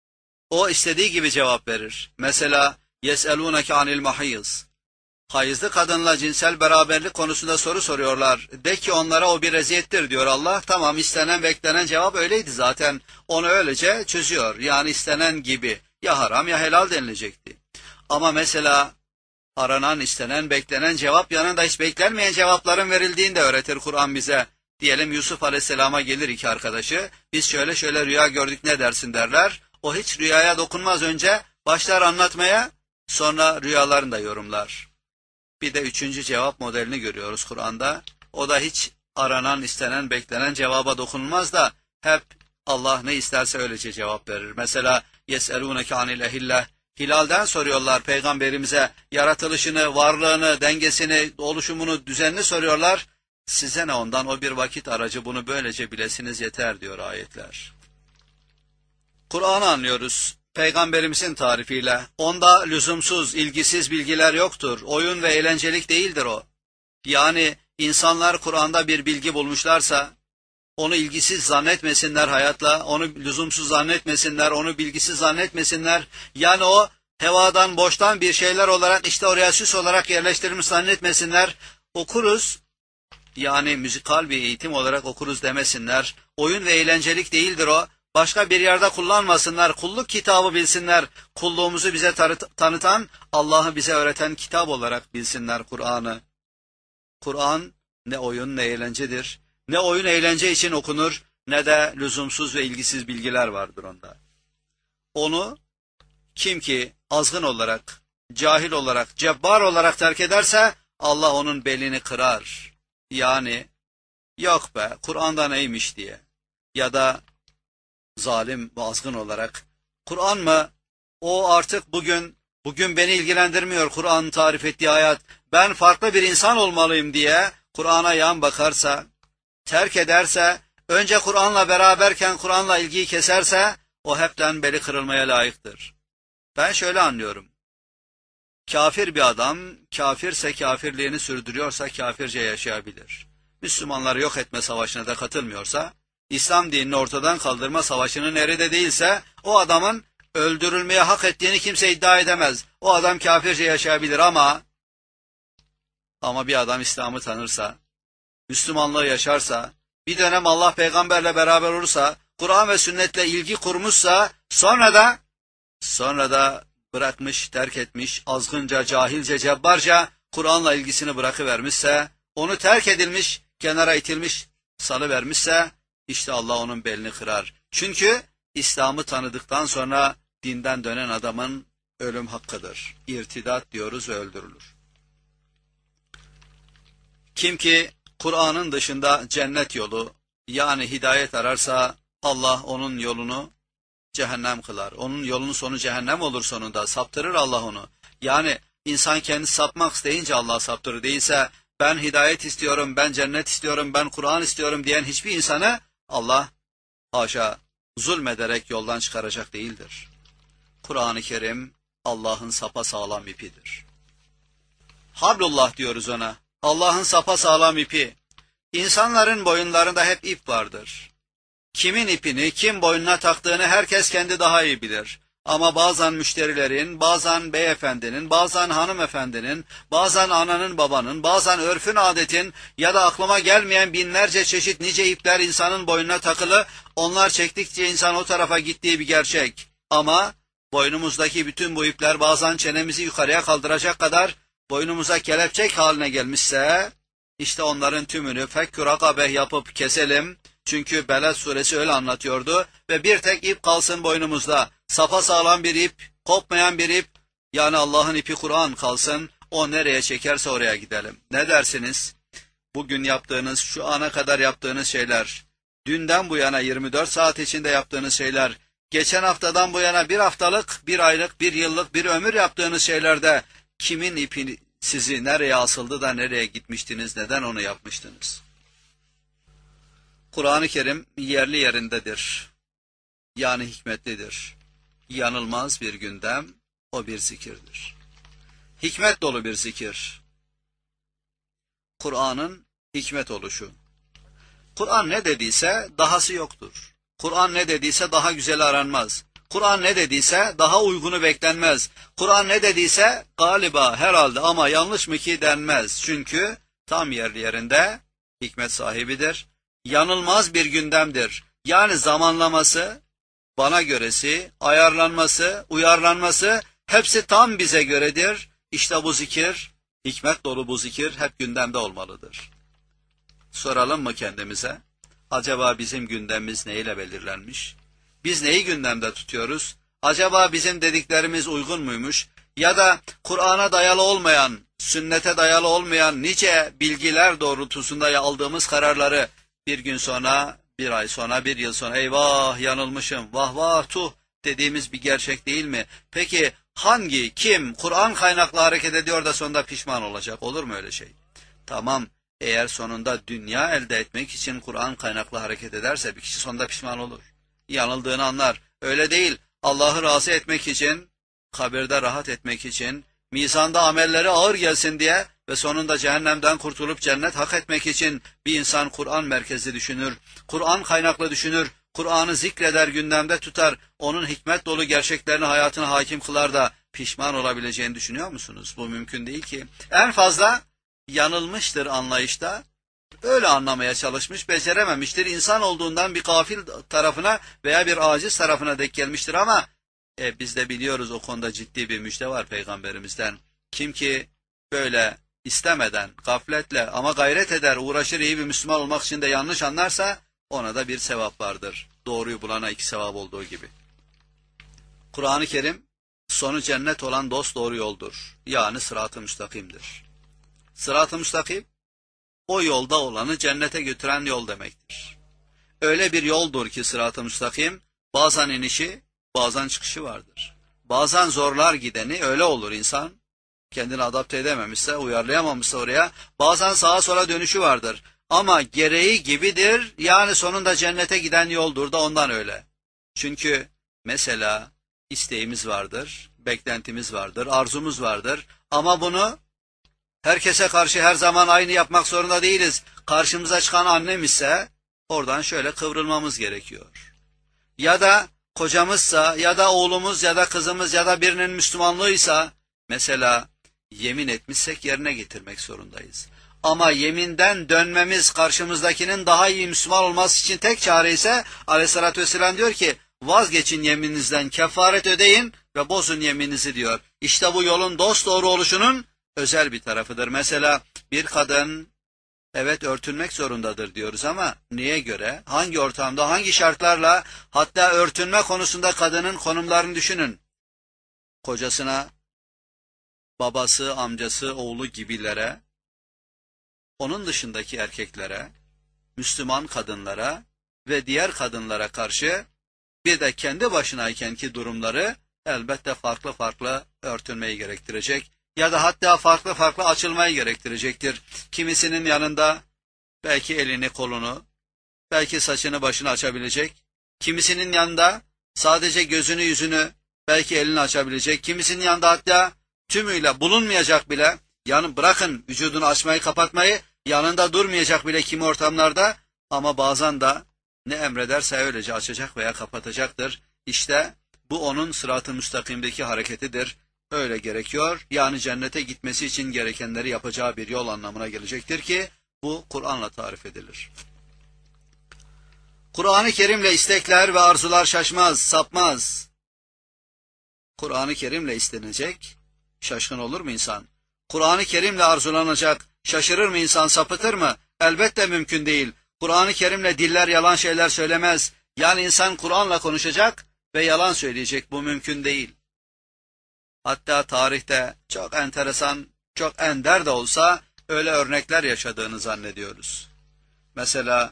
o istediği gibi cevap verir. Mesela يَسْأَلُونَكَ عَنِ الْمَحِيِّزِ Hayızlı kadınla cinsel beraberlik konusunda soru soruyorlar. De ki onlara o bir eziyettir diyor Allah. Tamam, istenen beklenen cevap öyleydi zaten. Onu öylece çözüyor. Yani istenen gibi ya haram ya helal denilecekti. Ama mesela aranan, istenen, beklenen cevap yanında hiç beklenmeyen cevapların verildiğini de öğretir Kur'an bize. Diyelim Yusuf Aleyhisselam'a gelir iki arkadaşı. Biz şöyle şöyle rüya gördük, ne dersin derler. O hiç rüyaya dokunmaz, önce başlar anlatmaya, sonra rüyalarını da yorumlar. Bir de üçüncü cevap modelini görüyoruz Kur'an'da. O da hiç aranan, istenen, beklenen cevaba dokunulmaz da hep Allah ne isterse öylece cevap verir. Mesela يَسْأَلُونَكَ عَنِ الْاَهِلَّةِ Hilalden soruyorlar Peygamberimize, yaratılışını, varlığını, dengesini, oluşumunu, düzenini soruyorlar. Size ne ondan, o bir vakit aracı, bunu böylece bilesiniz yeter diyor ayetler. Kur'an'ı anlıyoruz Peygamberimizin tarifiyle. Onda lüzumsuz, ilgisiz bilgiler yoktur. Oyun ve eğlencelik değildir o. Yani insanlar Kur'an'da bir bilgi bulmuşlarsa, onu ilgisiz zannetmesinler hayatla, onu lüzumsuz zannetmesinler, onu bilgisiz zannetmesinler. Yani o hevadan, boştan bir şeyler olarak işte oraya süs olarak yerleştirilmiş zannetmesinler. Okuruz, yani müzikal bir eğitim olarak okuruz demesinler. Oyun ve eğlencelik değildir o. Başka bir yerde kullanmasınlar. Kulluk kitabı bilsinler. Kulluğumuzu bize tanıtan, Allah'ı bize öğreten kitap olarak bilsinler Kur'an'ı. Kur'an ne oyun ne eğlencedir. Ne oyun eğlence için okunur, ne de lüzumsuz ve ilgisiz bilgiler vardır onda. Onu kim ki azgın olarak, cahil olarak, cebbar olarak terk ederse Allah onun belini kırar. Yani yok be, Kur'an'da neymiş diye. Ya da zalim ve azgın olarak, Kur'an mı? O artık bugün beni ilgilendirmiyor Kur'an'ın tarif ettiği hayat. Ben farklı bir insan olmalıyım diye Kur'an'a yan bakarsa, terk ederse, önce Kur'an'la beraberken Kur'an'la ilgiyi keserse, o hepten beli kırılmaya layıktır. Ben şöyle anlıyorum. Kafir bir adam, kafirse kafirliğini sürdürüyorsa kafirce yaşayabilir. Müslümanları yok etme savaşına da katılmıyorsa, İslam dinini ortadan kaldırma savaşının eri de değilse, o adamın öldürülmeye hak ettiğini kimse iddia edemez. O adam kafirce yaşayabilir ama bir adam İslam'ı tanırsa, Müslümanlığı yaşarsa, bir dönem Allah peygamberle beraber olursa, Kur'an ve sünnetle ilgi kurmuşsa, sonra da bırakmış, terk etmiş, azgınca, cahilce, cebbarca Kur'an'la ilgisini bırakıvermişse, onu terk edilmiş, kenara itilmiş, salıvermişse, işte Allah onun belini kırar. Çünkü İslam'ı tanıdıktan sonra dinden dönen adamın ölüm hakkıdır. İrtidat diyoruz ve öldürülür. Kim ki Kur'an'ın dışında cennet yolu, yani hidayet ararsa, Allah onun yolunu cehennem kılar. Onun yolunun sonu cehennem olur sonunda. Saptırır Allah onu. Yani insan kendisi sapmak isteyince Allah saptırır. Değilse ben hidayet istiyorum, ben cennet istiyorum, ben Kur'an istiyorum diyen hiçbir insanı Allah haşa zulmederek yoldan çıkaracak değildir. Kur'an-ı Kerim Allah'ın sapasağlam ipidir. Hablullah diyoruz ona. Allah'ın sapasağlam ipi. İnsanların boyunlarında hep ip vardır. Kimin ipini, kim boynuna taktığını herkes kendi daha iyi bilir. Ama bazen müşterilerin, bazen beyefendinin, bazen hanımefendinin, bazen ananın babanın, bazen örfün adetin ya da aklıma gelmeyen binlerce çeşit nice ipler insanın boynuna takılı, onlar çektikçe insan o tarafa gittiği bir gerçek. Ama boynumuzdaki bütün bu ipler bazen çenemizi yukarıya kaldıracak kadar boynumuza kelepçek haline gelmişse, işte onların tümünü fekkü rakabeh yapıp keselim. Çünkü Beled suresi öyle anlatıyordu ve bir tek ip kalsın boynumuzda. Sapasağlam bir ip, kopmayan bir ip, yani Allah'ın ipi Kur'an kalsın. O nereye çekerse oraya gidelim. Ne dersiniz? Bugün yaptığınız, şu ana kadar yaptığınız şeyler, dünden bu yana 24 saat içinde yaptığınız şeyler, geçen haftadan bu yana bir haftalık, bir aylık, bir yıllık, bir ömür yaptığınız şeylerde kimin ipi sizi nereye asıldı da nereye gitmiştiniz, neden onu yapmıştınız? Kur'an-ı Kerim yerli yerindedir. Yani hikmetlidir. Yanılmaz bir gündem, o bir zikirdir. Hikmet dolu bir zikir. Kur'an'ın hikmet oluşu. Kur'an ne dediyse dahası yoktur. Kur'an ne dediyse daha güzel aranmaz. Kur'an ne dediyse daha uygunu beklenmez. Kur'an ne dediyse galiba, herhalde ama yanlış mı ki denmez. Çünkü tam yerli yerinde hikmet sahibidir. Yanılmaz bir gündemdir. Yani zamanlaması, bana göresi, ayarlanması, uyarlanması hepsi tam bize göredir. İşte bu zikir, hikmet dolu bu zikir hep gündemde olmalıdır. Soralım mı kendimize? Acaba bizim gündemimiz neyle belirlenmiş? Biz neyi gündemde tutuyoruz? Acaba bizim dediklerimiz uygun muymuş? Ya da Kur'an'a dayalı olmayan, sünnete dayalı olmayan nice bilgiler doğrultusunda aldığımız kararları bir gün sonra, bir ay sonra, bir yıl sonra eyvah yanılmışım, vah vah tuh dediğimiz bir gerçek değil mi? Peki hangi, kim Kur'an kaynaklı hareket ediyor da sonunda pişman olacak? Olur mu öyle şey? Tamam, eğer sonunda dünya elde etmek için Kur'an kaynaklı hareket ederse bir kişi sonunda pişman olur. Yanıldığını anlar. Öyle değil. Allah'ı razı etmek için, kabirde rahat etmek için, mizanda amelleri ağır gelsin diye ve sonunda cehennemden kurtulup cennet hak etmek için bir insan Kur'an merkezli düşünür, Kur'an kaynaklı düşünür, Kur'an'ı zikreder, gündemde tutar, onun hikmet dolu gerçeklerini hayatına hakim kılar da pişman olabileceğini düşünüyor musunuz? Bu mümkün değil ki. En fazla yanılmıştır anlayışta, öyle anlamaya çalışmış, becerememiştir. İnsan olduğundan bir gafil tarafına veya bir aciz tarafına denk gelmiştir ama biz de biliyoruz o konuda ciddi bir müjde var Peygamberimizden. Kim ki böyle istemeden, gafletle ama gayret eder, uğraşır iyi bir Müslüman olmak için de yanlış anlarsa ona da bir sevap vardır. Doğruyu bulana 2 sevap olduğu gibi. Kur'an-ı Kerim sonu cennet olan dosdoğru yoldur. Yani sırat-ı müstakimdir. Sırat-ı müstakim o yolda olanı cennete götüren yol demektir. Öyle bir yoldur ki sırat-ı müstakim bazen inişi, bazen çıkışı vardır. Bazen zorlar gideni, öyle olur insan. Kendini adapte edememişse, uyarlayamamışsa oraya, bazen sağa sola dönüşü vardır. Ama gereği gibidir, yani sonunda cennete giden yoldur da ondan öyle. Çünkü mesela isteğimiz vardır, beklentimiz vardır, arzumuz vardır ama bunu herkese karşı her zaman aynı yapmak zorunda değiliz. Karşımıza çıkan annem ise oradan şöyle kıvrılmamız gerekiyor. Ya da kocamızsa ya da oğlumuz ya da kızımız ya da birinin Müslümanlığıysa mesela yemin etmişsek yerine getirmek zorundayız. Ama yeminden dönmemiz karşımızdakinin daha iyi Müslüman olması için tek çare ise Aleyhisselatü Vesselam diyor ki vazgeçin yemininizden, kefaret ödeyin ve bozun yemininizi diyor. İşte bu yolun dosdoğru oluşunun özel bir tarafıdır. Mesela bir kadın evet örtünmek zorundadır diyoruz ama niye göre, hangi ortamda, hangi şartlarla, hatta örtünme konusunda kadının konumlarını düşünün. Kocasına, babası, amcası, oğlu gibilere, onun dışındaki erkeklere, Müslüman kadınlara ve diğer kadınlara karşı bir de kendi başınaykenki durumları elbette farklı farklı örtünmeyi gerektirecek. Ya da hatta farklı farklı açılmayı gerektirecektir. Kimisinin yanında belki elini kolunu, belki saçını başını açabilecek. Kimisinin yanında sadece gözünü yüzünü, belki elini açabilecek. Kimisinin yanında hatta tümüyle bulunmayacak bile, yani bırakın vücudunu açmayı kapatmayı, yanında durmayacak bile kimi ortamlarda ama bazen de ne emrederse öylece açacak veya kapatacaktır. İşte bu onun sırat-ı müstakimdeki hareketidir. Öyle gerekiyor. Yani cennete gitmesi için gerekenleri yapacağı bir yol anlamına gelecektir ki bu Kur'an'la tarif edilir. Kur'an-ı Kerim'le istekler ve arzular şaşmaz, sapmaz. Kur'an-ı Kerim'le istenecek, şaşkın olur mu insan? Kur'an-ı Kerim'le arzulanacak, şaşırır mı insan, sapıtır mı? Elbette mümkün değil. Kur'an-ı Kerim'le diller yalan şeyler söylemez. Yani insan Kur'an'la konuşacak ve yalan söyleyecek. Bu mümkün değil. Hatta tarihte çok enteresan, çok ender de olsa öyle örnekler yaşadığını zannediyoruz. Mesela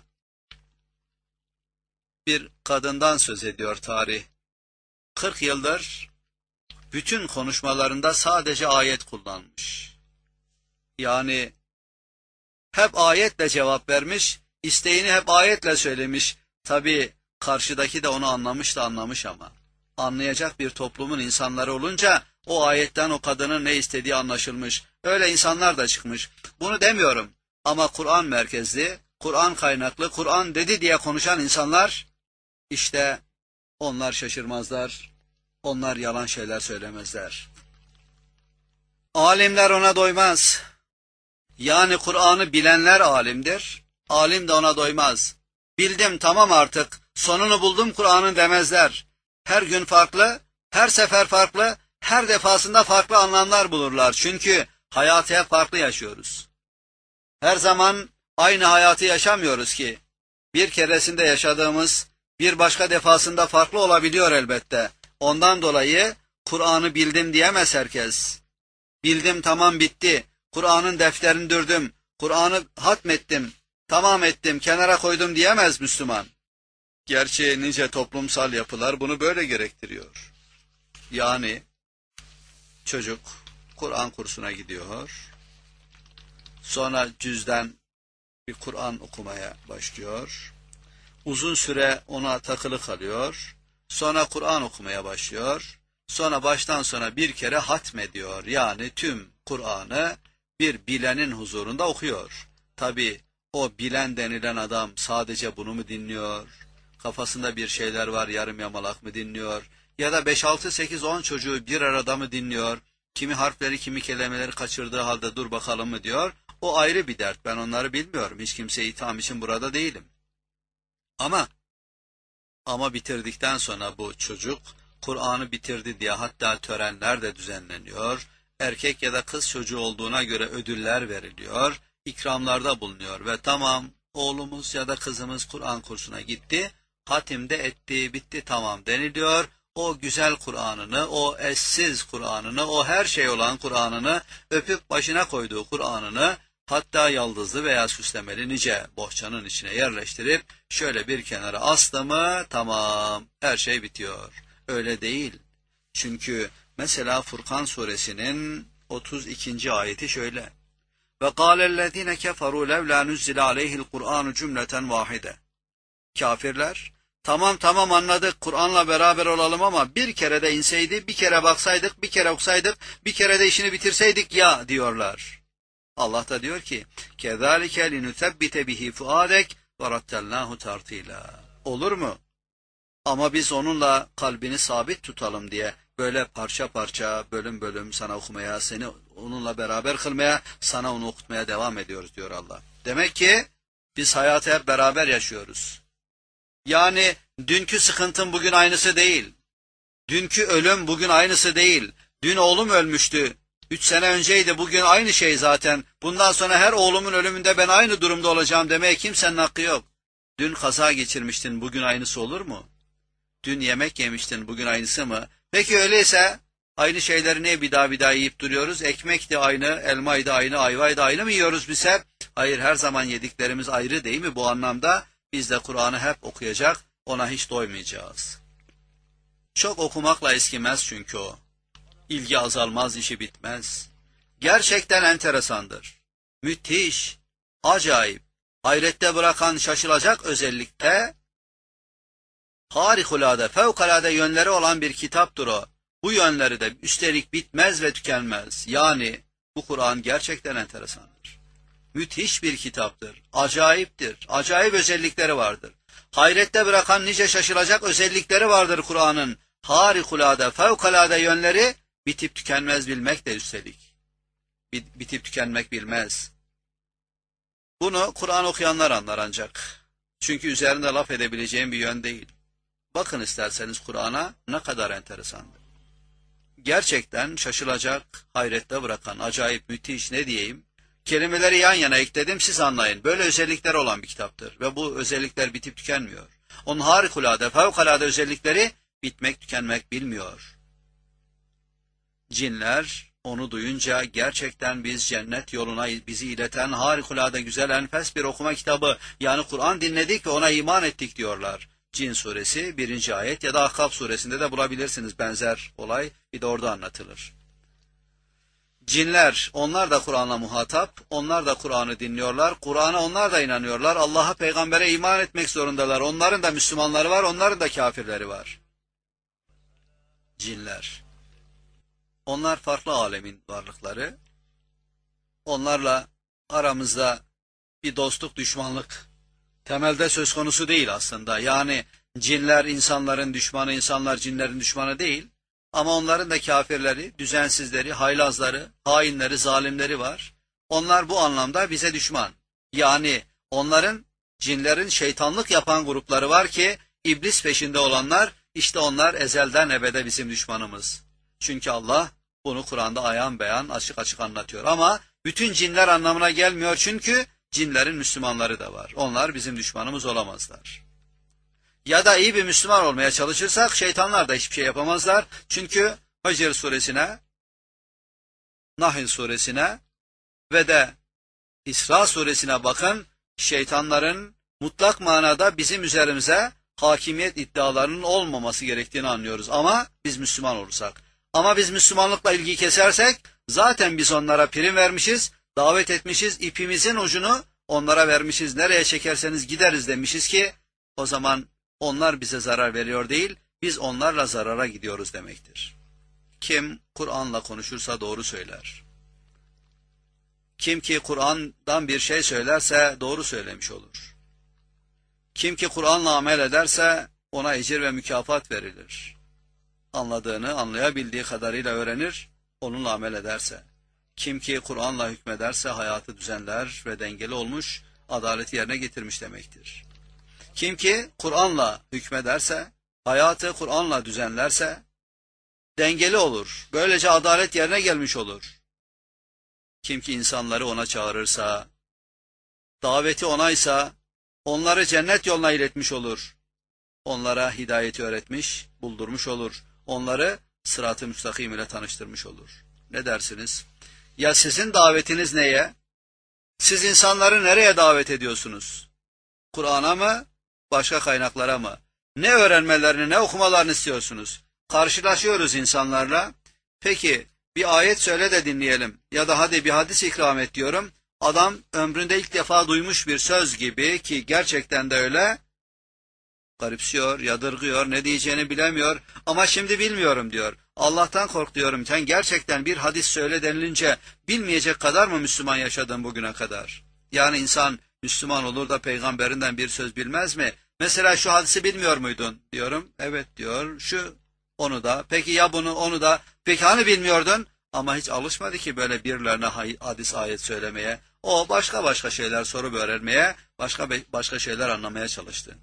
bir kadından söz ediyor tarih. 40 yıldır bütün konuşmalarında sadece ayet kullanmış. Yani hep ayetle cevap vermiş, isteğini hep ayetle söylemiş. Tabii karşıdaki de onu anlamış da anlamış ama. Anlayacak bir toplumun insanları olunca o ayetten o kadının ne istediği anlaşılmış. Öyle insanlar da çıkmış. Bunu demiyorum. Ama Kur'an merkezli, Kur'an kaynaklı, Kur'an dedi diye konuşan insanlar, işte onlar şaşırmazlar, onlar yalan şeyler söylemezler. Alimler ona doymaz. Yani Kur'an'ı bilenler alimdir, alim de ona doymaz. Bildim tamam artık, sonunu buldum Kur'an'ın demezler. Her gün farklı, her sefer farklı, her defasında farklı anlamlar bulurlar. Çünkü hayatı hep farklı yaşıyoruz. Her zaman aynı hayatı yaşamıyoruz ki. Bir keresinde yaşadığımız bir başka defasında farklı olabiliyor elbette. Ondan dolayı Kur'an'ı bildim diyemez herkes. Bildim tamam bitti. Kur'an'ın defterini dürdüm. Kur'an'ı hatmettim. Tamam ettim, kenara koydum diyemez Müslüman. Gerçi nice toplumsal yapılar bunu böyle gerektiriyor. Yani çocuk Kur'an kursuna gidiyor. Sonra cüzden bir Kur'an okumaya başlıyor. Uzun süre ona takılı kalıyor. Sonra Kur'an okumaya başlıyor. Sonra baştan sona bir kere hatmediyor. Yani tüm Kur'an'ı bir bilenin huzurunda okuyor. Tabi o bilen denilen adam sadece bunu mu dinliyor? Kafasında bir şeyler var, yarım yamalak mı dinliyor? Ya da 5, 6, 8, 10 çocuğu bir arada mı dinliyor? Kimi harfleri, kimi kelimeleri kaçırdığı halde dur bakalım mı diyor? O ayrı bir dert. Ben onları bilmiyorum. Hiç kimseye itham için burada değilim. Ama bitirdikten sonra bu çocuk Kur'an'ı bitirdi diye hatta törenler de düzenleniyor. Erkek ya da kız çocuğu olduğuna göre ödüller veriliyor. İkramlarda bulunuyor ve tamam oğlumuz ya da kızımız Kur'an kursuna gitti. Hatimde etti, bitti tamam deniliyor. O güzel Kur'an'ını, o eşsiz Kur'an'ını, o her şey olan Kur'an'ını, öpüp başına koyduğu Kur'an'ını, hatta yaldızlı veya süslemeli nice bohçanın içine yerleştirip şöyle bir kenara astı mı tamam her şey bitiyor. Öyle değil. Çünkü mesela Furkan suresinin 32. ayeti şöyle. Ve kâlellezîne keferû levlâ nuzzile aleyhil Kur'anu cümleten vâhide. Kafirler, tamam anladık Kur'an'la beraber olalım ama bir kere de inseydi, bir kere baksaydık, bir kere okusaydık, bir kere de işini bitirseydik ya diyorlar. Allah da diyor ki, كَذَٰلِكَ لِنُثَبِّتَ بِهِ فُعَادَكَ وَرَتَّلْنَاهُ تَرْتِيلًا. Olur mu? Ama biz onunla kalbini sabit tutalım diye böyle parça parça, bölüm bölüm sana okumaya, seni onunla beraber kılmaya, sana onu okutmaya devam ediyoruz diyor Allah. Demek ki biz hayatı hep beraber yaşıyoruz. Yani dünkü sıkıntın bugün aynısı değil. Dünkü ölüm bugün aynısı değil. Dün oğlum ölmüştü. 3 sene önceydi, bugün aynı şey zaten. Bundan sonra her oğlumun ölümünde ben aynı durumda olacağım demeye kimsenin hakkı yok. Dün kaza geçirmiştin, bugün aynısı olur mu? Dün yemek yemiştin, bugün aynısı mı? Peki öyleyse aynı şeyleri niye bir daha yiyip duruyoruz? Ekmek de aynı, elmayı da aynı, ayvayı da aynı mı yiyoruz biz hep? Hayır, her zaman yediklerimiz ayrı değil mi bu anlamda? Biz de Kur'an'ı hep okuyacak, ona hiç doymayacağız. Çok okumakla eskimez çünkü o. İlgi azalmaz, işi bitmez. Gerçekten enteresandır. Müthiş, acayip, hayrette bırakan şaşılacak özellikte, harikulade, fevkalade yönleri olan bir kitaptır o. Bu yönleri de üstelik bitmez ve tükenmez. Yani bu Kur'an gerçekten enteresandır. Müthiş bir kitaptır, acayiptir, acayip özellikleri vardır. Hayrette bırakan nice şaşılacak özellikleri vardır Kur'an'ın. Harikulade, fevkalade yönleri bitip tükenmez bilmek de üstelik. Bitip tükenmek bilmez. Bunu Kur'an okuyanlar anlar ancak. Çünkü üzerinde laf edebileceğim bir yön değil. Bakın isterseniz Kur'an'a ne kadar enteresandır. Gerçekten şaşılacak, hayrette bırakan, acayip, müthiş ne diyeyim. Kelimeleri yan yana ekledim siz anlayın. Böyle özellikleri olan bir kitaptır. Ve bu özellikler bitip tükenmiyor. Onun harikulade, fevkalade özellikleri bitmek tükenmek bilmiyor. Cinler onu duyunca gerçekten biz cennet yoluna bizi ileten harikulade güzel enfes bir okuma kitabı yani Kur'an dinledik ve ona iman ettik diyorlar. Cin suresi 1. ayet ya da Ahkaf suresinde de bulabilirsiniz benzer olay bir de orada anlatılır. Cinler onlar da Kur'an'la muhatap, onlar da Kur'an'ı dinliyorlar, Kur'an'a onlar da inanıyorlar, Allah'a peygambere iman etmek zorundalar. Onların da Müslümanları var, onların da kafirleri var. Cinler. Onlar farklı alemin varlıkları. Onlarla aramızda bir dostluk, düşmanlık temelde söz konusu değil aslında. Yani cinler insanların düşmanı, insanlar cinlerin düşmanı değil. Ama onların da kafirleri, düzensizleri, haylazları, hainleri, zalimleri var. Onlar bu anlamda bize düşman. Yani onların, cinlerin şeytanlık yapan grupları var ki, iblis peşinde olanlar, işte onlar ezelden ebede bizim düşmanımız. Çünkü Allah bunu Kur'an'da ayan beyan açık açık anlatıyor. Ama bütün cinler anlamına gelmiyor çünkü cinlerin Müslümanları da var. Onlar bizim düşmanımız olamazlar. Ya da iyi bir Müslüman olmaya çalışırsak şeytanlar da hiçbir şey yapamazlar. Çünkü Hicr suresine, Nahl suresine ve de İsra suresine bakın, şeytanların mutlak manada bizim üzerimize hakimiyet iddialarının olmaması gerektiğini anlıyoruz. Ama biz Müslüman olursak. Ama biz Müslümanlıkla ilgiyi kesersek zaten biz onlara prim vermişiz, davet etmişiz, ipimizin ucunu onlara vermişiz. Nereye çekerseniz gideriz demişiz ki o zaman onlar bize zarar veriyor değil, biz onlarla zarara gidiyoruz demektir. Kim Kur'an'la konuşursa doğru söyler. Kim ki Kur'an'dan bir şey söylerse doğru söylemiş olur. Kim ki Kur'an'la amel ederse ona ecir ve mükafat verilir. Anladığını, anlayabildiği kadarıyla öğrenir, onunla amel ederse. Kim ki Kur'an'la hükmederse hayatı düzenler ve dengeli olmuş, adaleti yerine getirmiş demektir. Kim ki Kur'an'la hükmederse, hayatı Kur'an'la düzenlerse, dengeli olur. Böylece adalet yerine gelmiş olur. Kim ki insanları ona çağırırsa, daveti onaysa, onları cennet yoluna iletmiş olur. Onlara hidayeti öğretmiş, buldurmuş olur. Onları sırat-ı müstakim ile tanıştırmış olur. Ne dersiniz? Ya sizin davetiniz neye? Siz insanları nereye davet ediyorsunuz? Kur'an'a mı? Başka kaynaklara mı? Ne öğrenmelerini, ne okumalarını istiyorsunuz? Karşılaşıyoruz insanlarla. Peki bir ayet söyle de dinleyelim. Ya da hadi bir hadis ikram et diyorum. Adam ömründe ilk defa duymuş bir söz gibi ki gerçekten de öyle. Garipsiyor, yadırgıyor, ne diyeceğini bilemiyor. Ama şimdi bilmiyorum diyor. Allah'tan kork diyorum. Sen gerçekten bir hadis söyle denilince bilmeyecek kadar mı Müslüman yaşadın bugüne kadar? Yani insan Müslüman olur da peygamberinden bir söz bilmez mi? Mesela şu hadisi bilmiyor muydun? Diyorum. Evet diyor. Onu da. Peki ya bunu, onu da. Peki hani bilmiyordun? Ama hiç alışmadı ki böyle birilerine hadis ayet söylemeye. O başka şeyler sorup öğrenmeye, başka şeyler anlamaya çalıştı.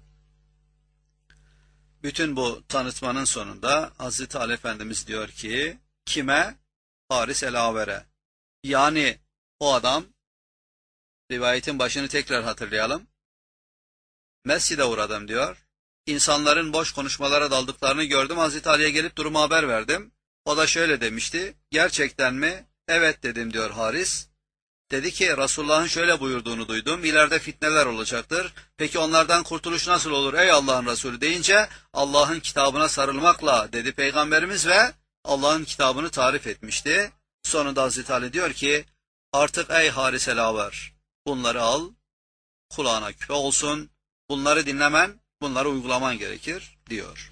Bütün bu tanıtmanın sonunda Hazreti Ali Efendimiz diyor ki, kime? Haris el-Aver'e. Yani o adam, rivayetin başını tekrar hatırlayalım. Mescide uğradım diyor. İnsanların boş konuşmalara daldıklarını gördüm. Hazreti Ali'ye gelip durumu haber verdim. O da şöyle demişti. Gerçekten mi? Evet dedim diyor Haris. Dedi ki Resulullah'ın şöyle buyurduğunu duydum. İleride fitneler olacaktır. Peki onlardan kurtuluş nasıl olur ey Allah'ın Resulü deyince Allah'ın kitabına sarılmakla dedi Peygamberimiz ve Allah'ın kitabını tarif etmişti. Sonunda Hazreti Ali diyor ki artık ey Haris el-Aver bunları al, kulağına küpe olsun, bunları dinlemen, bunları uygulaman gerekir diyor.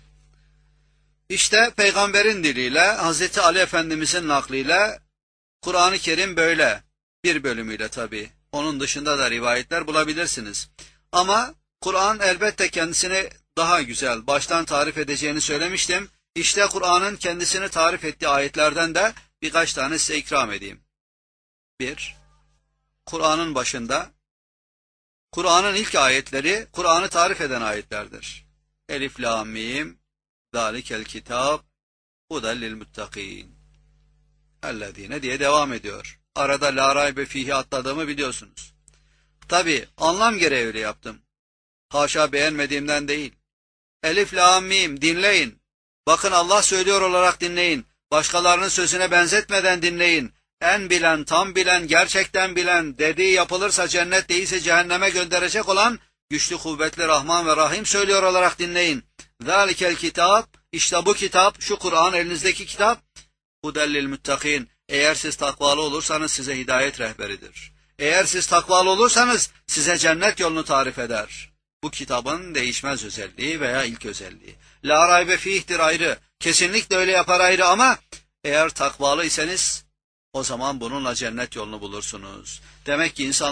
İşte Peygamberin diliyle Hazreti Ali Efendimizin nakliyle Kur'an-ı Kerim böyle. Bir bölümüyle tabii. Onun dışında da rivayetler bulabilirsiniz. Ama Kur'an elbette kendisini daha güzel, baştan tarif edeceğini söylemiştim. İşte Kur'an'ın kendisini tarif ettiği ayetlerden de birkaç tane size ikram edeyim. 1. Kur'an'ın başında, Kur'an'ın ilk ayetleri Kur'an'ı tarif eden ayetlerdir. Elif, Lam, Mim, Zalikel kitap, hudel lil muttaqin. Ellezine diye devam ediyor. Arada la raybe fihi atladığımı biliyorsunuz. Tabi anlam gereği öyle yaptım. Haşa beğenmediğimden değil. Elif, Lam, Mim dinleyin. Bakın Allah söylüyor olarak dinleyin. Başkalarının sözüne benzetmeden dinleyin. En bilen, tam bilen, gerçekten bilen, dediği yapılırsa cennet değilse cehenneme gönderecek olan güçlü kuvvetli Rahman ve Rahim söylüyor olarak dinleyin. Zalikel kitap, işte bu kitap, şu Kur'an elinizdeki kitap, hudellil muttakin. Eğer siz takvalı olursanız size hidayet rehberidir. Eğer siz takvalı olursanız size cennet yolunu tarif eder. Bu kitabın değişmez özelliği veya ilk özelliği. La raybe fih'tir ayrı. Kesinlikle öyle yapar ayrı ama eğer takvalı iseniz o zaman bununla cennet yolunu bulursunuz. Demek ki insanlar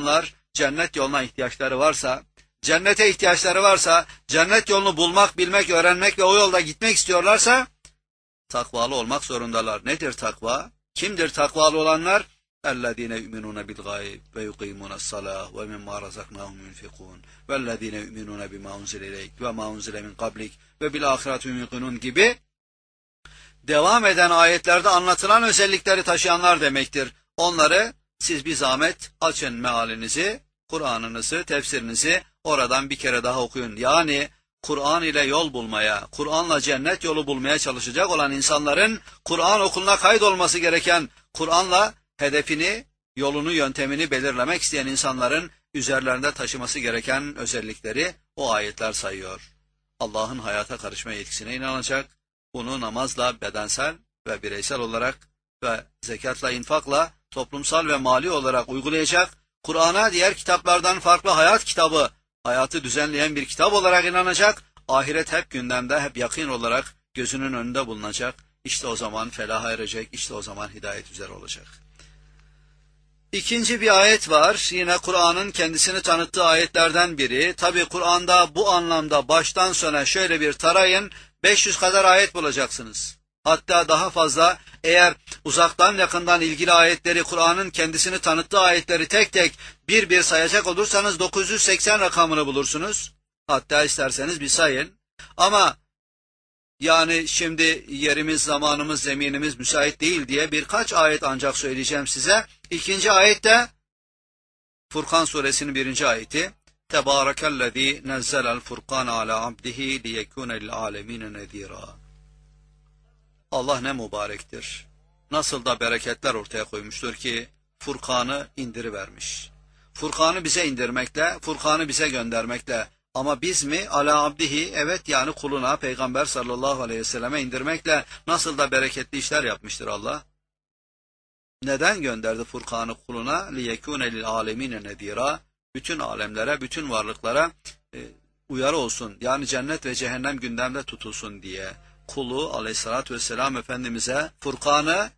cennet yoluna ihtiyaçları varsa, cennete ihtiyaçları varsa, cennet yolunu bulmak, bilmek, öğrenmek ve o yolda gitmek istiyorlarsa, takvalı olmak zorundalar. Nedir takva? Kimdir takvalı olanlar? اَلَّذ۪ينَ يُؤْمِنُونَ بِالْغَيْبِ وَيُقِيمُونَ الصَّلَاةِ وَمِمَّا رَزَقْنَاهُمْ يُنْفِقُونَ وَالَّذ۪ينَ يُؤْمِنُونَ بِمَا اُنْزِلَ اِلَيْكَ وَمَا اُنْزِلَ مِنْ قَبْلِكَ وَبِالْآخِرَةِ هُمْ يُوقِنُونَ gibi devam eden ayetlerde anlatılan özellikleri taşıyanlar demektir. Onları siz bir zahmet açın mealinizi, Kur'an'ınızı, tefsirinizi oradan bir kere daha okuyun. Yani Kur'an ile yol bulmaya, Kur'an'la cennet yolu bulmaya çalışacak olan insanların Kur'an okuluna kaydolması gereken, Kur'an'la hedefini, yolunu, yöntemini belirlemek isteyen insanların üzerlerinde taşıması gereken özellikleri o ayetler sayıyor. Allah'ın hayata karışma yetkisine inanacak, bunu namazla, bedensel ve bireysel olarak ve zekatla, infakla, toplumsal ve mali olarak uygulayacak, Kur'an'a diğer kitaplardan farklı hayat kitabı, hayatı düzenleyen bir kitap olarak inanacak, ahiret hep gündemde, hep yakın olarak gözünün önünde bulunacak. İşte o zaman felaha erecek, işte o zaman hidayet üzere olacak. İkinci bir ayet var, yine Kur'an'ın kendisini tanıttığı ayetlerden biri. Tabi Kur'an'da bu anlamda baştan sona şöyle bir tarayın, 500 kadar ayet bulacaksınız. Hatta daha fazla, eğer uzaktan yakından ilgili ayetleri, Kur'an'ın kendisini tanıttığı ayetleri tek tek bir bir sayacak olursanız 980 rakamını bulursunuz. Hatta isterseniz bir sayın. Ama yani şimdi yerimiz, zamanımız, zeminimiz müsait değil diye birkaç ayet ancak söyleyeceğim size. İkinci ayet de Furkan suresinin 1. ayeti. Tebârekellezî nezzelel furkan ala abdihi liyekûne lil âlemîne nezîrâ. Allah ne mübarektir. Nasıl da bereketler ortaya koymuştur ki Furkan'ı indirivermiş. Furkan'ı bize indirmekle, Furkan'ı bize göndermekle, ama biz mi? Ala abdihi, evet, yani kuluna, Peygamber sallallahu aleyhi ve selleme indirmekle nasıl da bereketli işler yapmıştır Allah. Neden gönderdi Furkan'ı kuluna? لِيَكُونَ لِلْعَالَمِينَ نَذ۪يرًا. Bütün alemlere, bütün varlıklara uyarı olsun. Yani cennet ve cehennem gündemde tutulsun diye. Kulu aleyhissalatü vesselam Efendimiz'e Furkan'ı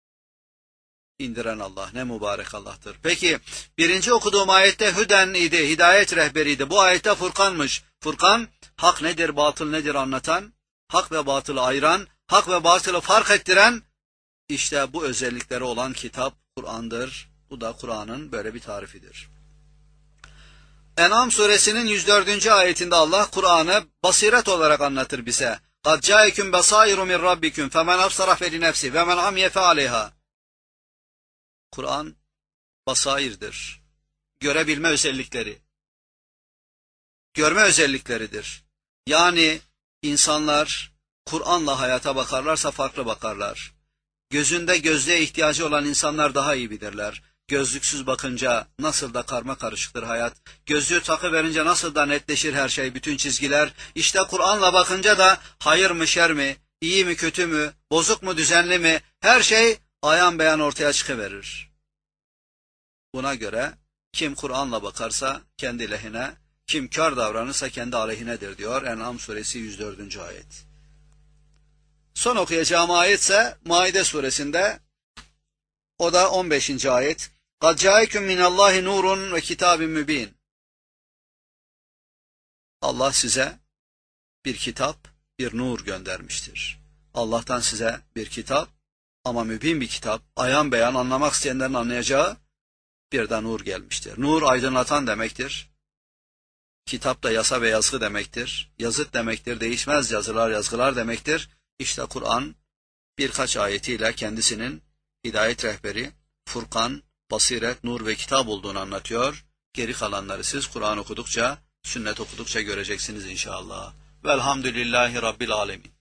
indiren Allah. Ne mübarek Allah'tır. Peki birinci okuduğum ayette Hüden idi, hidayet rehberiydi. Bu ayette Furkan'mış. Furkan, hak nedir, batıl nedir anlatan, hak ve batılı ayıran, hak ve batılı fark ettiren, işte bu özellikleri olan kitap Kur'an'dır. Bu da Kur'an'ın böyle bir tarifidir. En'am suresinin 104. ayetinde Allah Kur'an'ı basiret olarak anlatır bize. قَدْ جَاءَكُمْ بَصَائِرُ مِنْ رَبِّكُمْ فَمَنْ أَبْصَرَ فَلِنَفْسِهِ وَمَنْ عَمِيَ فَعَلَيْهَا. Kur'an basairdir. Görebilme özellikleri. Görme özellikleridir. Yani insanlar Kur'an'la hayata bakarlarsa farklı bakarlar. Gözünde gözlüğe ihtiyacı olan insanlar daha iyi bilirler. Gözlüksüz bakınca nasıl da karma karışıktır hayat. Gözlüğü takıverince nasıl da netleşir her şey, bütün çizgiler. İşte Kur'an'la bakınca da hayır mı şer mi, iyi mi kötü mü, bozuk mu düzenli mi, her şey ayan beyan ortaya çıkıverir. Buna göre kim Kur'an'la bakarsa kendi lehine, kim kör davranırsa kendi aleyhinedir diyor En'am suresi 104. ayet. Son okuyacağım ayet ise Maide suresinde, o da 15. ayet. قَدْ جَاءَكُمْ مِنَ اللّٰهِ نُورٌ وَكِتَابٍ مُّب۪ينٌ. Allah size bir kitap, bir nur göndermiştir. Allah'tan size bir kitap, ama mübin bir kitap, ayan beyan anlamak isteyenlerin anlayacağı bir de nur gelmiştir. Nur aydınlatan demektir. Kitap da yasa ve yazgı demektir. Yazıt demektir, değişmez yazılar, yazgılar demektir. İşte Kur'an birkaç ayetiyle kendisinin hidayet rehberi, Furkan, basiret, nur ve kitap olduğunu anlatıyor. Geri kalanları siz Kur'an okudukça, sünnet okudukça göreceksiniz inşallah. Velhamdülillahi Rabbil Alemin.